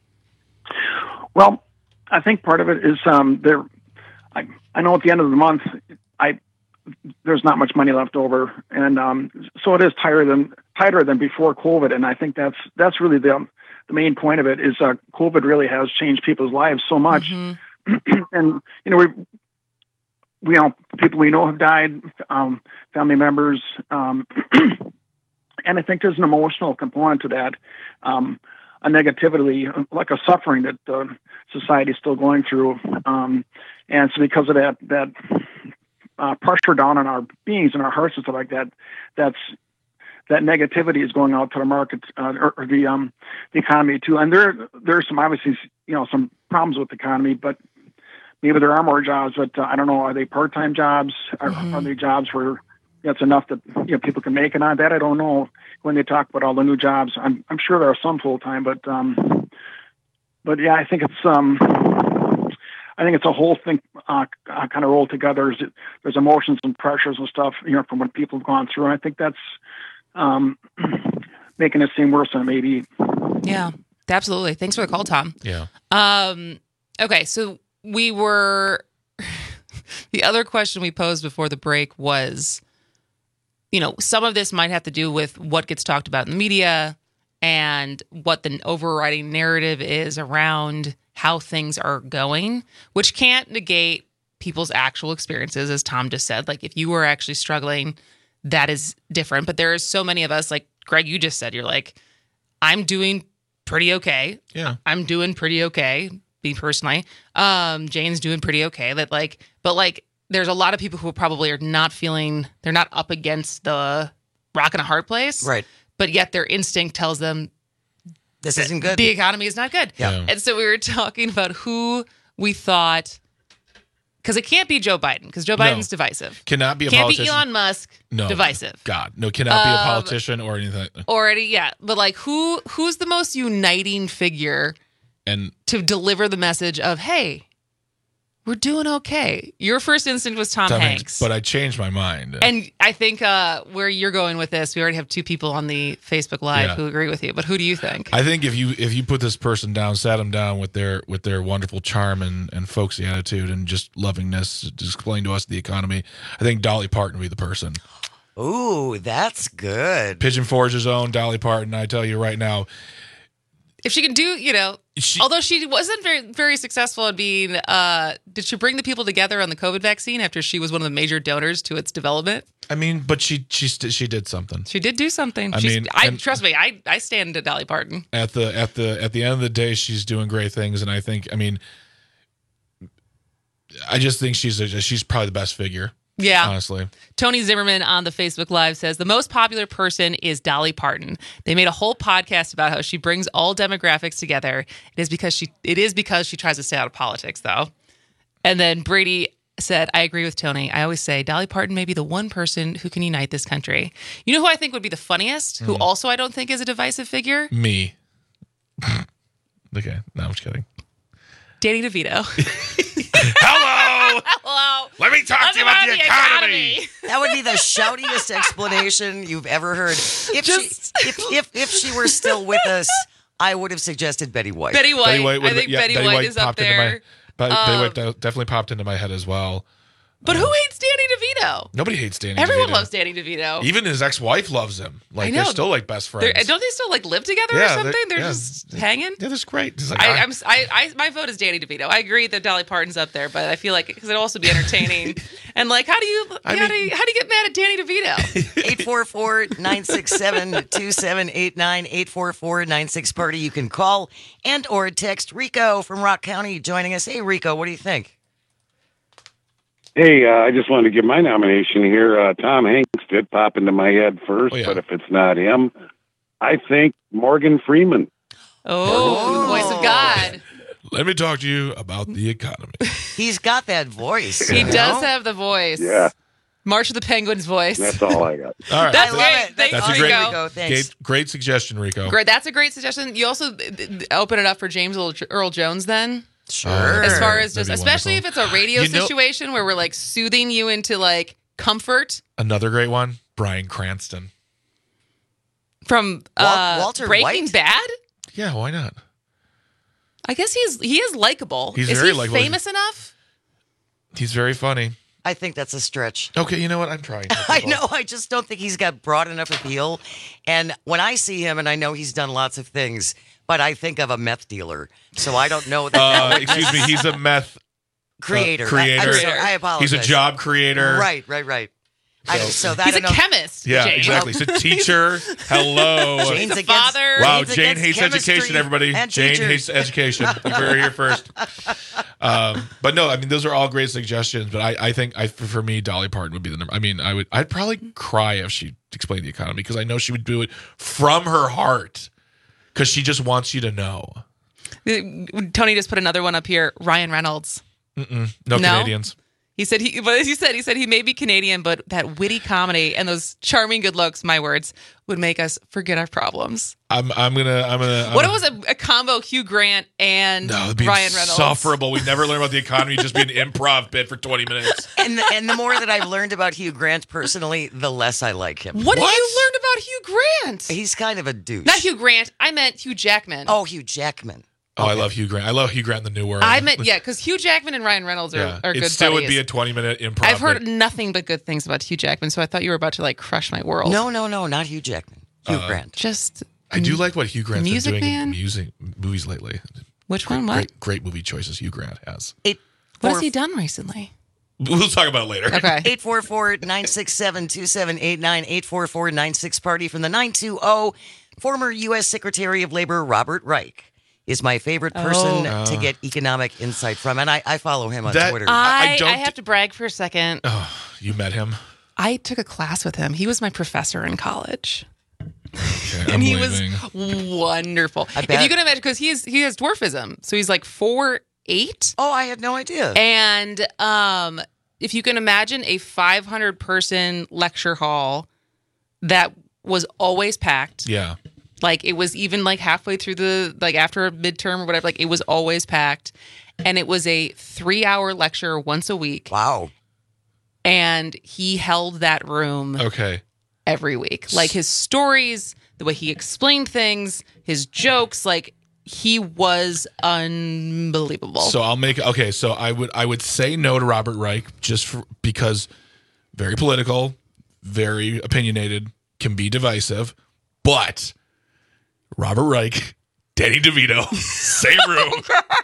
Well, I think part of it is um, there. I, I know at the end of the month, I there's not much money left over, and um, so it is tighter than tighter than before COVID. And I think that's that's really the the main point of it is uh, COVID really has changed people's lives so much. Mm-hmm. And you know we we know people we know have died, um, family members, um, and I think there's an emotional component to that, um, a negativity, like a suffering that uh, society is still going through, um, and so because of that that uh, pressure down on our beings and our hearts and stuff like that, that's that negativity is going out to the market uh, or, or the um, the economy too. And there there's some obviously you know some problems with the economy, but maybe there are more jobs, but uh, I don't know. Are they part-time jobs? Are, Mm-hmm. are they jobs where it's enough that you know people can make it on that? I don't know. When they talk about all the new jobs, I'm I'm sure there are some full-time, but um, but yeah, I think it's um, I think it's a whole thing uh, uh, kind of rolled together. There's, there's emotions and pressures and stuff, you know, from what people have gone through. And I think that's um, making it seem worse than it may be. Yeah, absolutely. Thanks for the call, Tom. Yeah. Um, okay, so we were the other question we posed before the break was, you know, some of this might have to do with what gets talked about in the media and what the overriding narrative is around how things are going, which can't negate people's actual experiences, as Tom just said. Like, if you were actually struggling, that is different. But there are so many of us, like Greg, you just said, you're like, I'm doing pretty okay. Yeah. I'm doing pretty okay. Me personally, um, Jane's doing pretty okay. That like, but like, there's a lot of people who probably are not feeling, they're not up against the rock and a hard place, right? But yet their instinct tells them this isn't good. The economy is not good. Yeah. And so we were talking about who we thought, because it can't be Joe Biden, because Joe No. Biden's divisive. Cannot be a can't politician. be Elon Musk. No. Divisive. God, no, cannot be a Um, politician or anything. Already, yeah, but like, who who's the most uniting figure? And to deliver the message of, hey, we're doing okay. Your first instinct was Tom, Tom Hanks. Hanks, but I changed my mind. And I think uh, where you're going with this, we already have two people on the Facebook Live Yeah. who agree with you. But who do you think? I think if you if you put this person down, sat them down with their with their wonderful charm and, and folksy attitude and just lovingness to explain to us the economy, I think Dolly Parton would be the person. Ooh, that's good. Pigeon Forge's own Dolly Parton. I tell you right now, If she can do, you know, although she wasn't very very successful at being, uh, did she bring the people together on the COVID vaccine after she was one of the major donors to its development? I mean, but she she st- she did something. She did do something. I She's, mean, I and- trust me, I I stand to Dolly Parton. At the at the at the end of the day, she's doing great things, and I think, I mean, I just think she's a, she's probably the best figure. Yeah. Honestly. Tony Zimmerman on the Facebook Live says the most popular person is Dolly Parton. They made a whole podcast about how she brings all demographics together. It is because she it is because she tries to stay out of politics, though. And then Brady said, I agree with Tony. I always say Dolly Parton may be the one person who can unite this country. You know who I think would be the funniest, who Mm. also I don't think is a divisive figure? Me. Okay, no, I'm just kidding. Danny DeVito. Hello! Hello! Let me talk to you about the economy. That would be the shoutiest explanation you've ever heard. If Just- she if, if if she were still with us, I would have suggested Betty White. Betty White. Betty White I would- think yeah, Betty, White, is up popped into there. my- But Betty Um, White de- definitely popped into my head as well. But who hates Danny DeVito? Nobody hates Danny Everyone DeVito. loves Danny DeVito. Even his ex-wife loves him. Like I they're know. still like best They're- friends. don't they still like live together Yeah, or they're- something? They're, yeah. just hanging. Yeah, that's great. He's like, I, I- I'm, I, I, my vote is Danny DeVito. I agree that Dolly Parton's up there, but I feel like because it'll also be entertaining. And like, how do you, I how mean- do you, how do you get mad at Danny DeVito? eight four four, nine six seven, two seven eight nine, eight four four, nine six party. You can call and or text Rico from Rock County joining us. Hey, Rico, what do you think? Hey, uh, I just wanted to give my nomination here. Uh, Tom Hanks did pop into my head first, but if it's not him, I think Morgan Freeman. Oh, voice of God. Let me talk to you about the economy. He's got that voice. He you know? does have the voice. Yeah. March of the Penguins voice. That's all I got. All right. That's I love great. it. Thanks, That's a Rico. great, Rico, thanks. great, great suggestion, Rico. Great. That's a great suggestion. You also uh, open it up for James Earl Jones then? Sure. As far as just, That'd be especially wonderful. if it's a radio You know- situation where we're like soothing you into like comfort Another great one, Bryan Cranston. from Wal- uh, Walter Breaking White? Bad. Yeah, why not? I guess he's he is likable. He's is very he likable. famous enough? He's very funny. I think that's a stretch. Okay, you know what? I'm trying. I know. I just don't think he's got broad enough appeal. And when I see him, and I know he's done lots of things, but I think of a meth dealer. So I don't know that. Uh, that- excuse me, he's a meth uh, Creator. I- creator. I'm sorry, I apologize. He's a job creator. Right, right, right. I, so that He's I a don't know. chemist. Yeah, Jane. exactly. He's a teacher. Hello. Jane's He's a against- father. Wow, Jane's Jane against hates chemistry education, everybody. and Jane teachers. hates education. You heard it here first. Um, but no, I mean, those are all great suggestions. But I, I think I, for me, Dolly Parton would be the number. I mean, I would, I'd probably cry if she explained the economy because I know she would do it from her heart because she just wants you to know. Tony just put another one up here. Ryan Reynolds. Mm-mm, no, No? Canadians. He said he, but as you said, he said he may be Canadian, but that witty comedy and those charming good looks, my words, would make us forget our problems. I'm, I'm gonna, I'm gonna. I'm What if gonna, it was a, a combo Hugh Grant and No, it'd be Ryan Reynolds? insufferable. We never learn about the economy. Just be an improv bit for twenty minutes. And the, and the more that I've learned about Hugh Grant personally, the less I like him. What, did you learn about Hugh Grant? He's kind of a douche. Not Hugh Grant. I meant Hugh Jackman. Oh, Hugh Jackman. Oh, I love Hugh Grant. I love Hugh Grant in the New World. I meant yeah, because Hugh Jackman and Ryan Reynolds are, Yeah, are it good still would buddies. be a twenty minute improv. I've heard bit. nothing but good things about Hugh Jackman, so I thought you were about to like crush my world. No, no, no, not Hugh Jackman. Hugh Uh, Grant. Just I do like what Hugh Grant's been Music doing Man? in music movies lately. Which great, one? What? Great, great movie choices Hugh Grant has. Eight, What four, has he done recently? We'll talk about it later. Okay. eight four four, nine six seven, two seven eight nine, eight four four, nine six party from the nine two zero. Former U S Secretary of Labor Robert Reich is my favorite person Oh. to get economic insight from, and I, I follow him on That- Twitter. I, I, don't have to brag for a second. Oh, you met him. I took a class with him. He was my professor in college. Okay, And I'm he leaving. was wonderful. I If bet. you can imagine, because he's he has dwarfism, so he's like four eight. Oh, I had no idea. And um, if you can imagine a five hundred person lecture hall that was always packed, Yeah. like it was even like halfway through the like after a midterm or whatever, like it was always packed, and it was a three hour lecture once a week. Wow. And he held that room Okay. every week. Like his stories, the way he explained things, his jokes, like he was unbelievable. So I'll make okay. So I would I would say no to Robert Reich just for, because very political, very opinionated, can be divisive, but Robert Reich, Danny DeVito, same room.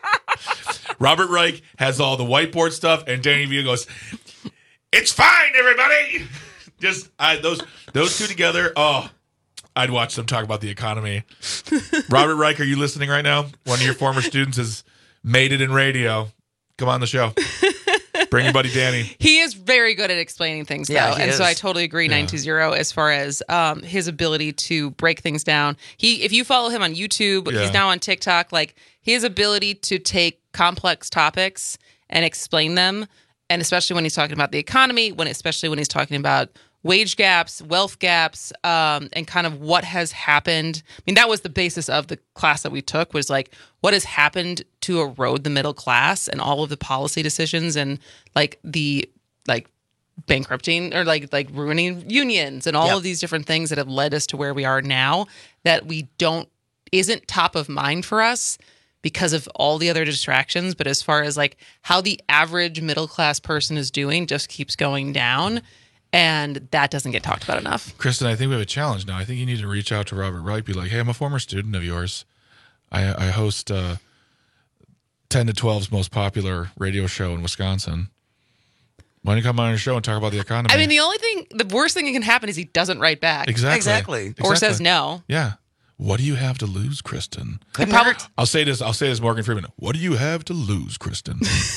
Robert Reich has all the whiteboard stuff, and Danny DeVito goes, "It's fine, everybody." Just I, those those two together. Oh, I'd watch them talk about the economy. Robert Reich, are you listening right now? One of your former students has made it in radio. Come on the show. Bring your buddy Danny. He is very good at explaining things, though. Yeah, he and so is. I totally agree, Yeah. nine two zero, as far as um, his ability to break things down. He, if you follow him on YouTube, Yeah. he's now on TikTok, like his ability to take complex topics and explain them and especially when he's talking about the economy, when especially when he's talking about wage gaps, wealth gaps, um, and kind of what has happened. I mean, that was the basis of the class that we took, was like what has happened to erode the middle class and all of the policy decisions and like the like bankrupting or like like ruining unions and all Yep. of these different things that have led us to where we are now, that we don't isn't top of mind for us because of all the other distractions. But as far as like how the average middle class person is doing, just keeps going down. And that doesn't get talked about enough. Kristen, I think we have a challenge now. I think you need to reach out to Robert Wright, be like, hey, I'm a former student of yours. I, I host uh, ten to twelve's most popular radio show in Wisconsin. Why don't you come on our show and talk about the economy? I mean, the only thing, the worst thing that can happen is he doesn't write back. Exactly. Exactly. Or Exactly. says no. Yeah. What do you have to lose, Kristen? Couldn't hurt. I'll say this. I'll say this, Morgan Freeman. What do you have to lose, Kristen?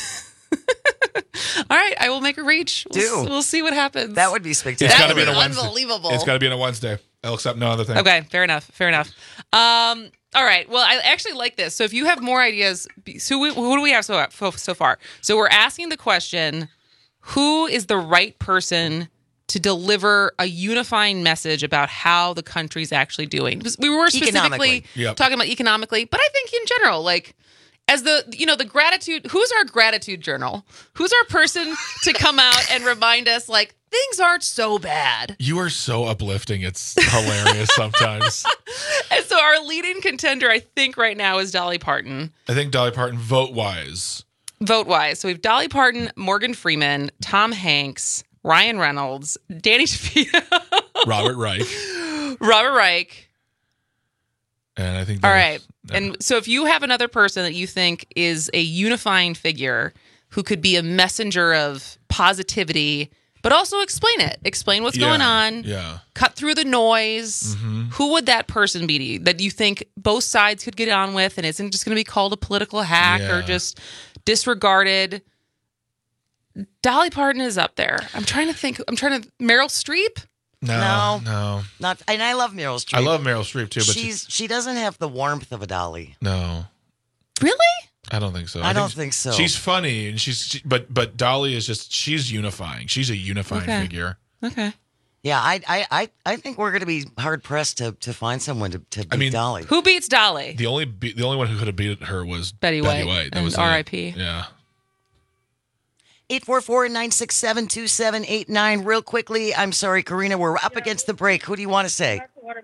All right, I will make a reach. We'll, Do. we'll see what happens. That would be It's spectacular. got to That be on would a be Wednesday. unbelievable. It's got to be on a Wednesday. I'll accept no other thing. Okay, fair enough. Fair enough. Um, all right. Well, I actually like this. So if you have more ideas, so we, who do we have so so far? So we're asking the question: who is the right person to deliver a unifying message about how the country's actually doing? We were specifically Economically. Yep. talking about economically, but I think in general, like. As the, you know, the gratitude, who's our gratitude journal? Who's our person to come out and remind us, like, things aren't so bad? You are so uplifting. It's hilarious sometimes. And so our leading contender, I think, right now is Dolly Parton, I think Dolly Parton, vote-wise. vote-wise. So we have Dolly Parton, Morgan Freeman, Tom Hanks, Ryan Reynolds, Danny DeVito, Robert Reich. Robert Reich. And I think All that- right. And so if you have another person that you think is a unifying figure who could be a messenger of positivity, but also explain it, explain what's Yeah, going on, Yeah. cut through the noise, Mhm. who would that person be to you, that you think both sides could get on with and isn't just going to be called a political hack or Yeah. just disregarded? Dolly Parton is up there. I'm trying to think. I'm trying to. Meryl Streep? No, No. no. Not, and I love Meryl Streep. I love Meryl Streep too, but She's she doesn't have the warmth of a Dolly. no, Really? I don't think so. I don't think so. She's funny, and she's she, but but Dolly is just she's unifying. She's a unifying Okay. figure. Okay. Yeah, I I I, I think we're going to be hard pressed to, to find someone to, to beat I mean- Dolly. Who beats Dolly? The only be, the only one who could have beat her was Betty White, That and was R it. I P Yeah. eight four four, nine six seven, two seven eight nine. Real quickly, I'm sorry, Karina, we're up against the break. Who do you want to say?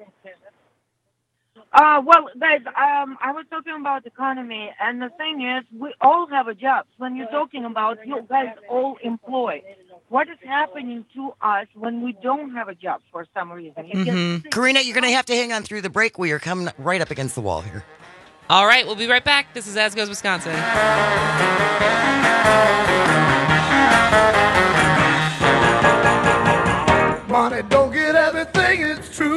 Uh, well, guys, um, I was talking about economy, and the thing is, we all have a job. When you're talking about you guys all employed, what is happening to us when we don't have a job for some reason? You Mm-hmm. Karina, you're going to have to hang on through the break. We are coming right up against the wall here. All right, we'll be right back. This is As Goes Wisconsin. Money don't get everything, it's true.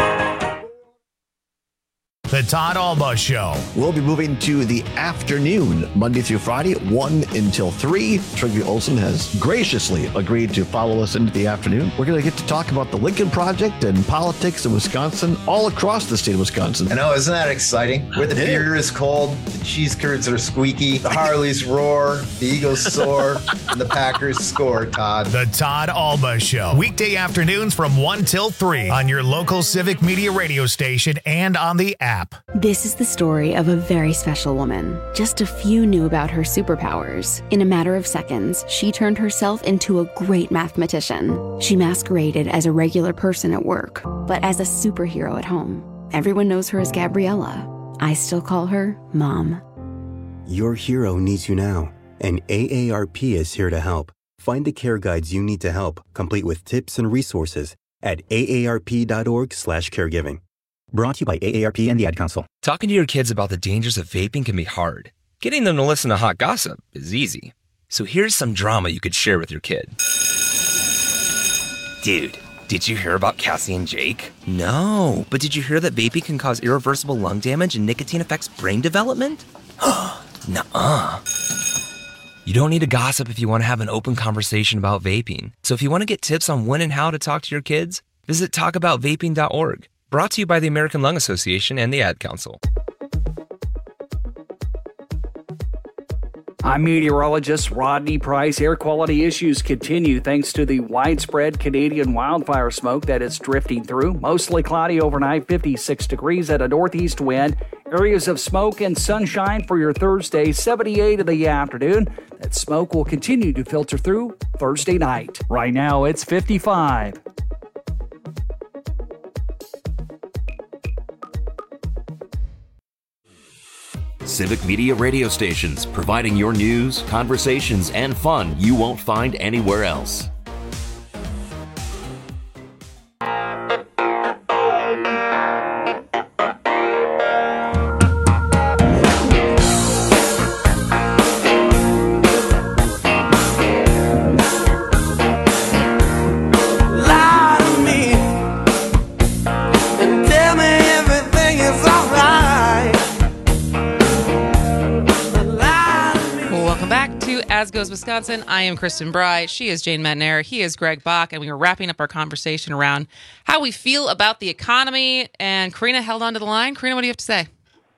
The Todd Alba Show. We'll be moving to the afternoon, Monday through Friday, one until three. Trygve Olson has graciously agreed to follow us into the afternoon. We're going to get to talk about the Lincoln Project and politics in Wisconsin, all across the state of Wisconsin. I know, isn't that exciting? Where the Yeah. beer is cold, the cheese curds are squeaky, the Harleys roar, the Eagles soar, and the Packers score, Todd. The Todd Alba Show. Weekday afternoons from one till three on your local Civic Media radio station and on the app. This is the story of a very special woman. Just a few knew about her superpowers. In a matter of seconds, she turned herself into a great mathematician. She masqueraded as a regular person at work, but as a superhero at home. Everyone knows her as Gabriella. I still call her Mom. Your hero needs you now, and A A R P is here to help. Find the care guides you need to help, complete with tips and resources at A A R P dot org slash caregiving. Brought to you by A A R P and the Ad Council. Talking to your kids about the dangers of vaping can be hard. Getting them to listen to hot gossip is easy. So here's some drama you could share with your kid. Dude, did you hear about Cassie and Jake? No, but did you hear that vaping can cause irreversible lung damage and nicotine affects brain development? Nuh-uh. You don't need to gossip if you want to have an open conversation about vaping. So if you want to get tips on when and how to talk to your kids, visit talk about vaping dot org. Brought to you by the American Lung Association and the Ad Council. I'm meteorologist Rodney Price. Air quality issues continue thanks to the widespread Canadian wildfire smoke that is drifting through. Mostly cloudy overnight, fifty-six degrees at a northeast wind. Areas of smoke and sunshine for your Thursday, seventy-eight in the afternoon. That smoke will continue to filter through Thursday night. Right now, it's fifty-five. Civic Media radio stations, providing your news, conversations, and fun you won't find anywhere else. As Goes Wisconsin, I am Kristen Bry. She is Jane Metnair. He is Greg Bach. And we are wrapping up our conversation around how we feel about the economy. And Karina held on to the line. Karina, what do you have to say?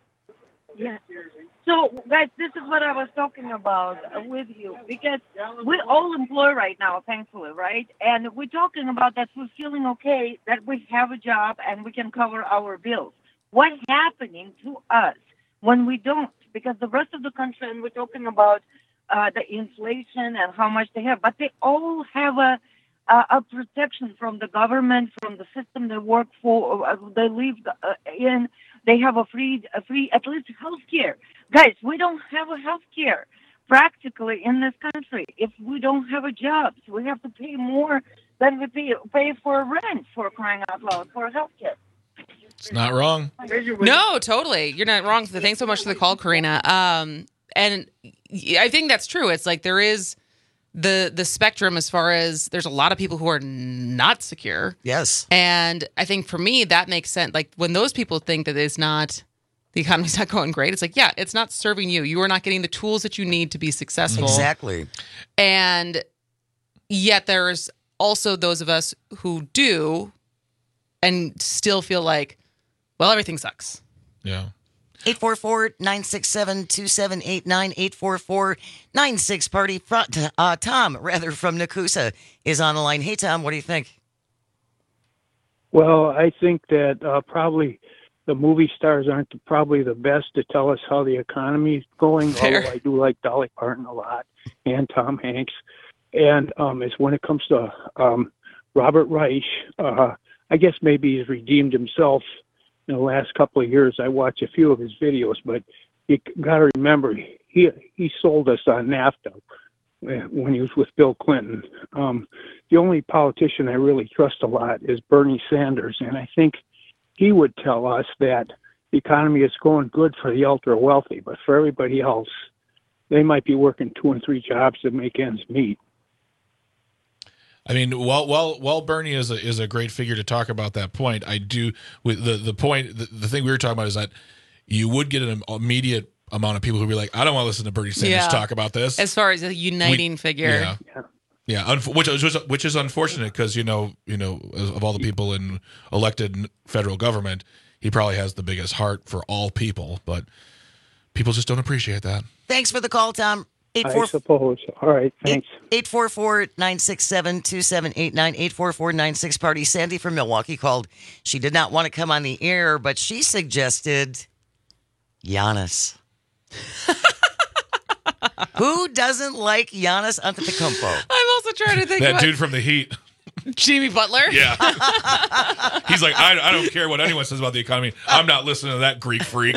Yeah. So, guys, this is what I was talking about with you. Because we're all employed right now, thankfully, right? And we're talking about that we're feeling okay, that we have a job and we can cover our bills. What's happening to us when we don't? Because the rest of the country, and we're talking about Uh, the inflation and how much they have, but they all have a a, a protection from the government, from the system they work for, uh, they live uh, in. They have a free, a free, at least health care. Guys, we don't have a health care practically in this country. If we don't have a job, so we have to pay more than we pay, pay for rent, for crying out loud, for health care. It's not wrong. No, totally. You're not wrong. Thanks so much for the call, Karina. Um, and I think that's true. It's like there is the the spectrum as far as there's a lot of people who are not secure. Yes. And I think for me, that makes sense. Like when those people think that it's not, the economy's not going great, it's like, yeah, it's not serving you. You are not getting the tools that you need to be successful. Exactly. And yet there's also those of us who do and still feel like, well, everything sucks. Yeah. eight four four, nine six seven, two seven eight nine, eight four four, nine six party. Uh, Tom, rather, from Nakusa is on the line. Hey, Tom, what do you think? Well, I think that uh, probably the movie stars aren't the, probably the best to tell us how the economy is going, Fair. although I do like Dolly Parton a lot and Tom Hanks. And um, it's when it comes to um, Robert Reich, uh, I guess maybe he's redeemed himself in the last couple of years. I watch a few of his videos, but you got to remember, he he sold us on NAFTA when he was with Bill Clinton. Um, the only politician I really trust a lot is Bernie Sanders, and I think he would tell us that the economy is going good for the ultra wealthy, but for everybody else, they might be working two and three jobs to make ends meet. I mean, while while while Bernie is a is a great figure to talk about that point, I do with the the point the, the thing we were talking about is that you would get an immediate amount of people who be like, I don't want to listen to Bernie Sanders Yeah. talk about this. As far as a uniting We- figure. Yeah, yeah, yeah unf- which is which is unfortunate because you know you know of all the people in elected federal government, he probably has the biggest heart for all people, but people just don't appreciate that. Thanks for the call, Tom. I suppose. All right, thanks. eight four four, nine six seven, two seven eight nine, eight four four, nine six party. Sandy from Milwaukee called. She did not want to come on the air, but she suggested Giannis. Who doesn't like Giannis Antetokounmpo? I'm also trying to think That about dude from the Heat. Jimmy Butler. Yeah. He's like, I, I don't care what anyone says about the economy. I'm not listening to that Greek freak.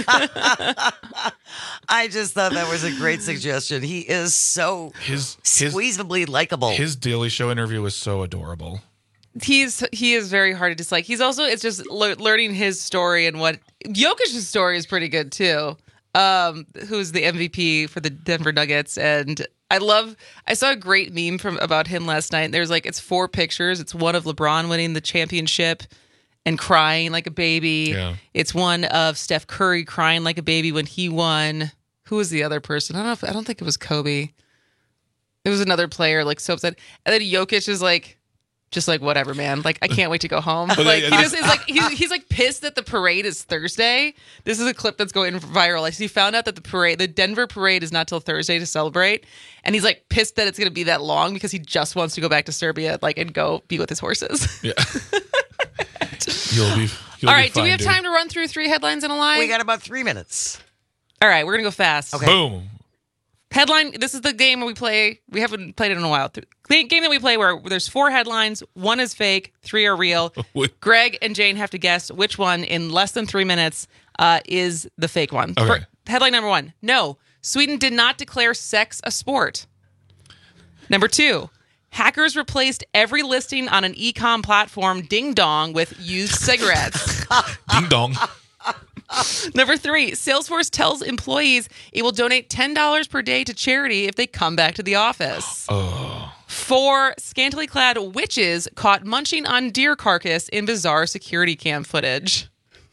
I just thought that was a great suggestion. He is so his, his squeezably likable. His Daily Show interview was so adorable. He's he is very hard to dislike. He's also it's just le- learning his story and what Jokic's story is pretty good too. Um, who's the M V P for the Denver Nuggets, and I love. I saw a great meme from about him last night. There's like it's four pictures. It's one of LeBron winning the championship and crying like a baby. Yeah. It's one of Steph Curry crying like a baby when he won. Who was the other person? I don't know. If, I don't think it was Kobe. It was another player like so upset. And then Jokic is like just like, whatever, man. Like, I can't wait to go home. But Like, they- he just is like, he's, he's like pissed that the parade is Thursday. This is a clip that's going viral. Like, he found out that the parade, the Denver parade, is not till Thursday to celebrate, and he's like pissed that it's going to be that long because he just wants to go back to Serbia, like, and go be with his horses. Yeah. You'll be. You'll All be right, do fine, we have dude. time to run through three headlines and a lie? We got about three minutes. All right, we're gonna go fast. Okay. Boom. Headline. This is the game where we play. We haven't played it in a while. The game that we play where there's four headlines. One is fake. Three are real. Greg and Jane have to guess which one in less than three minutes uh, is the fake one. Okay. For- headline number one. No, Sweden did not declare sex a sport. Number two. Hackers replaced every listing on an e-com platform Ding Dong with used cigarettes. Ding dong. Number three, Salesforce tells employees it will donate ten dollars per day to charity if they come back to the office. Oh. Four, scantily clad witches caught munching on deer carcass in bizarre security cam footage.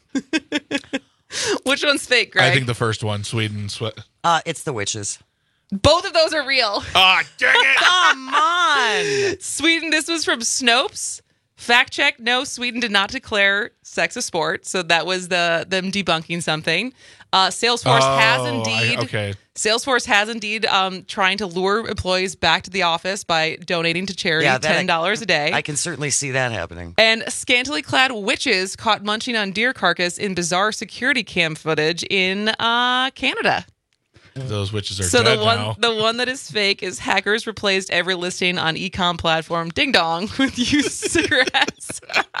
Which one's fake, Greg? I think the first one, Sweden. Sweat. Uh, it's the witches. Both of those are real. Ah, dang it! Come on. Sweden, this was from Snopes. Fact check, no, Sweden did not declare sex a sport. So that was the them debunking something. Uh, Salesforce Oh, has I- indeed. okay. Salesforce has indeed um, trying to lure employees back to the office by donating to charity Yeah, that I- ten dollars a day. I can certainly see that happening. And scantily clad witches caught munching on deer carcass in bizarre security cam footage in uh, Canada. Those witches are So dead the one, now. the one that is fake is hackers replaced every listing on e-com platform Ding Dong with used cigarettes.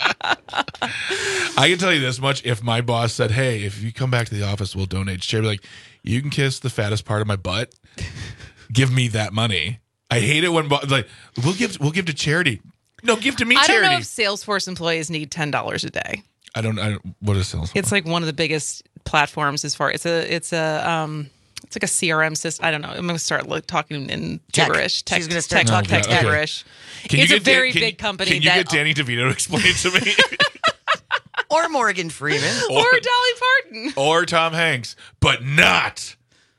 I can tell you this much: if my boss said, "Hey, if you come back to the office, we'll donate to charity," like, you can kiss the fattest part of my butt. Give me that money. I hate it when bo- like we'll give we'll give to charity. No, give to me I charity. don't know if Salesforce employees need ten dollars a day. I don't. I don't. What is Salesforce? It's like one of the biggest platforms as far it's a it's a um it's like a C R M system. I don't know. I'm going to start like, talking in Tech. gibberish. Tech, She's gonna start tech, talking tech tech. Okay. gibberish. Can you It's a get Dan- very can- big company. Can you that, get Danny DeVito to explain it to me? Or Morgan Freeman. or Dolly Parton. Or Tom Hanks, but not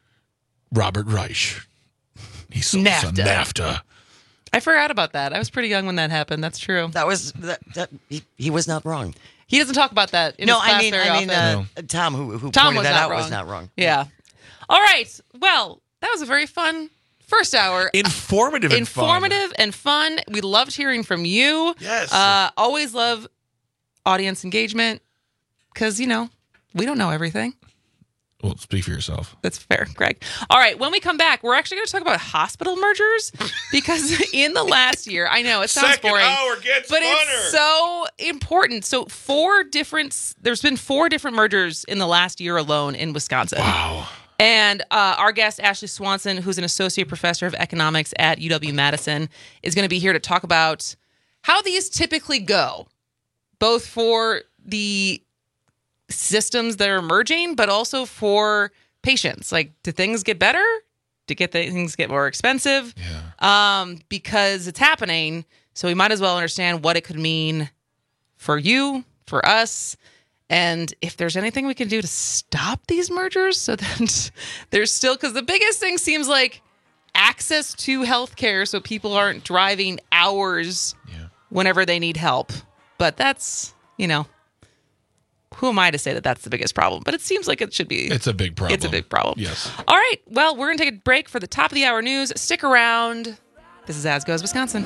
Robert Reich. He sold us on NAFTA. NAFTA. I forgot about that. I was pretty young when that happened. That's true. That was that, that he, he was not wrong. He doesn't talk about that in no, his class I mean, very I mean, often. uh, Tom, who who Tom pointed was that not out, wrong. was not wrong. Yeah. All right. Well, that was a very fun first hour. Informative and Informative and fun. We loved hearing from you. Yes. Uh, always love audience engagement because, you know, we don't know everything. Well, speak for yourself. That's fair, Greg. All right. When we come back, we're actually going to talk about hospital mergers because in the last year, I know it sounds Second boring, hour gets but funner. it's so important. So four different, there's been four different mergers in the last year alone in Wisconsin. Wow. And uh, our guest, Ashley Swanson, who's an associate professor of economics at U W-Madison, is going to be here to talk about how these typically go, both for the systems that are merging, but also for patients. Like, do things get better? Do get things get more expensive? Yeah. Um, because it's happening, so we might as well understand what it could mean for you, for us, and if there's anything we can do to stop these mergers so that there's still, because the biggest thing seems like access to healthcare so people aren't driving hours whenever they need help. But that's, you know, who am I to say that that's the biggest problem? But it seems like it should be. It's a big problem. It's a big problem. Yes. All right. Well, we're going to take a break for the top of the hour news. Stick around. This is As Goes Wisconsin.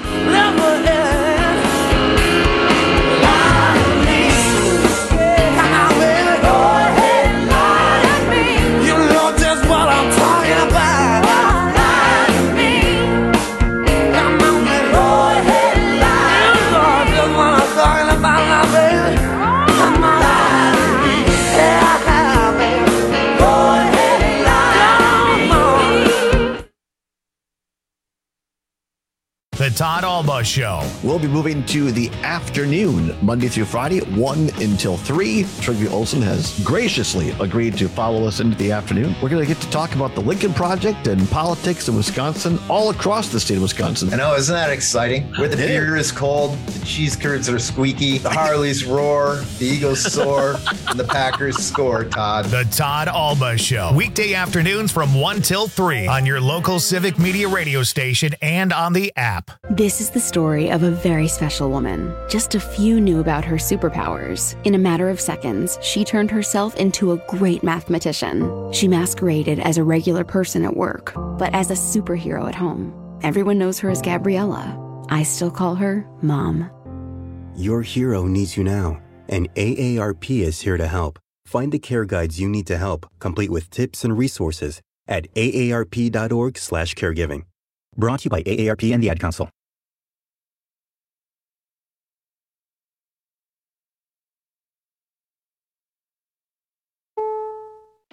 The Todd Alba Show. We'll be moving to the afternoon, Monday through Friday, one until three. Trygve Olsen has graciously agreed to follow us into the afternoon. We're going to get to talk about the Lincoln Project and politics in Wisconsin, all across the state of Wisconsin. I know, isn't that exciting? Where the beer is cold, the cheese curds are squeaky, the Harleys roar, the Eagles soar, and the Packers score, Todd. The Todd Alba Show. Weekday afternoons from one till three on your local Civic Media radio station and on the app. This is the story of a very special woman. Just a few knew about her superpowers. In a matter of seconds, she turned herself into a great mathematician. She masqueraded as a regular person at work, but as a superhero at home. Everyone knows her as Gabriella. I still call her Mom. Your hero needs you now, and A A R P is here to help. Find the care guides you need to help, complete with tips and resources at A A R P dot org slash caregiving. Brought to you by A A R P and the Ad Council.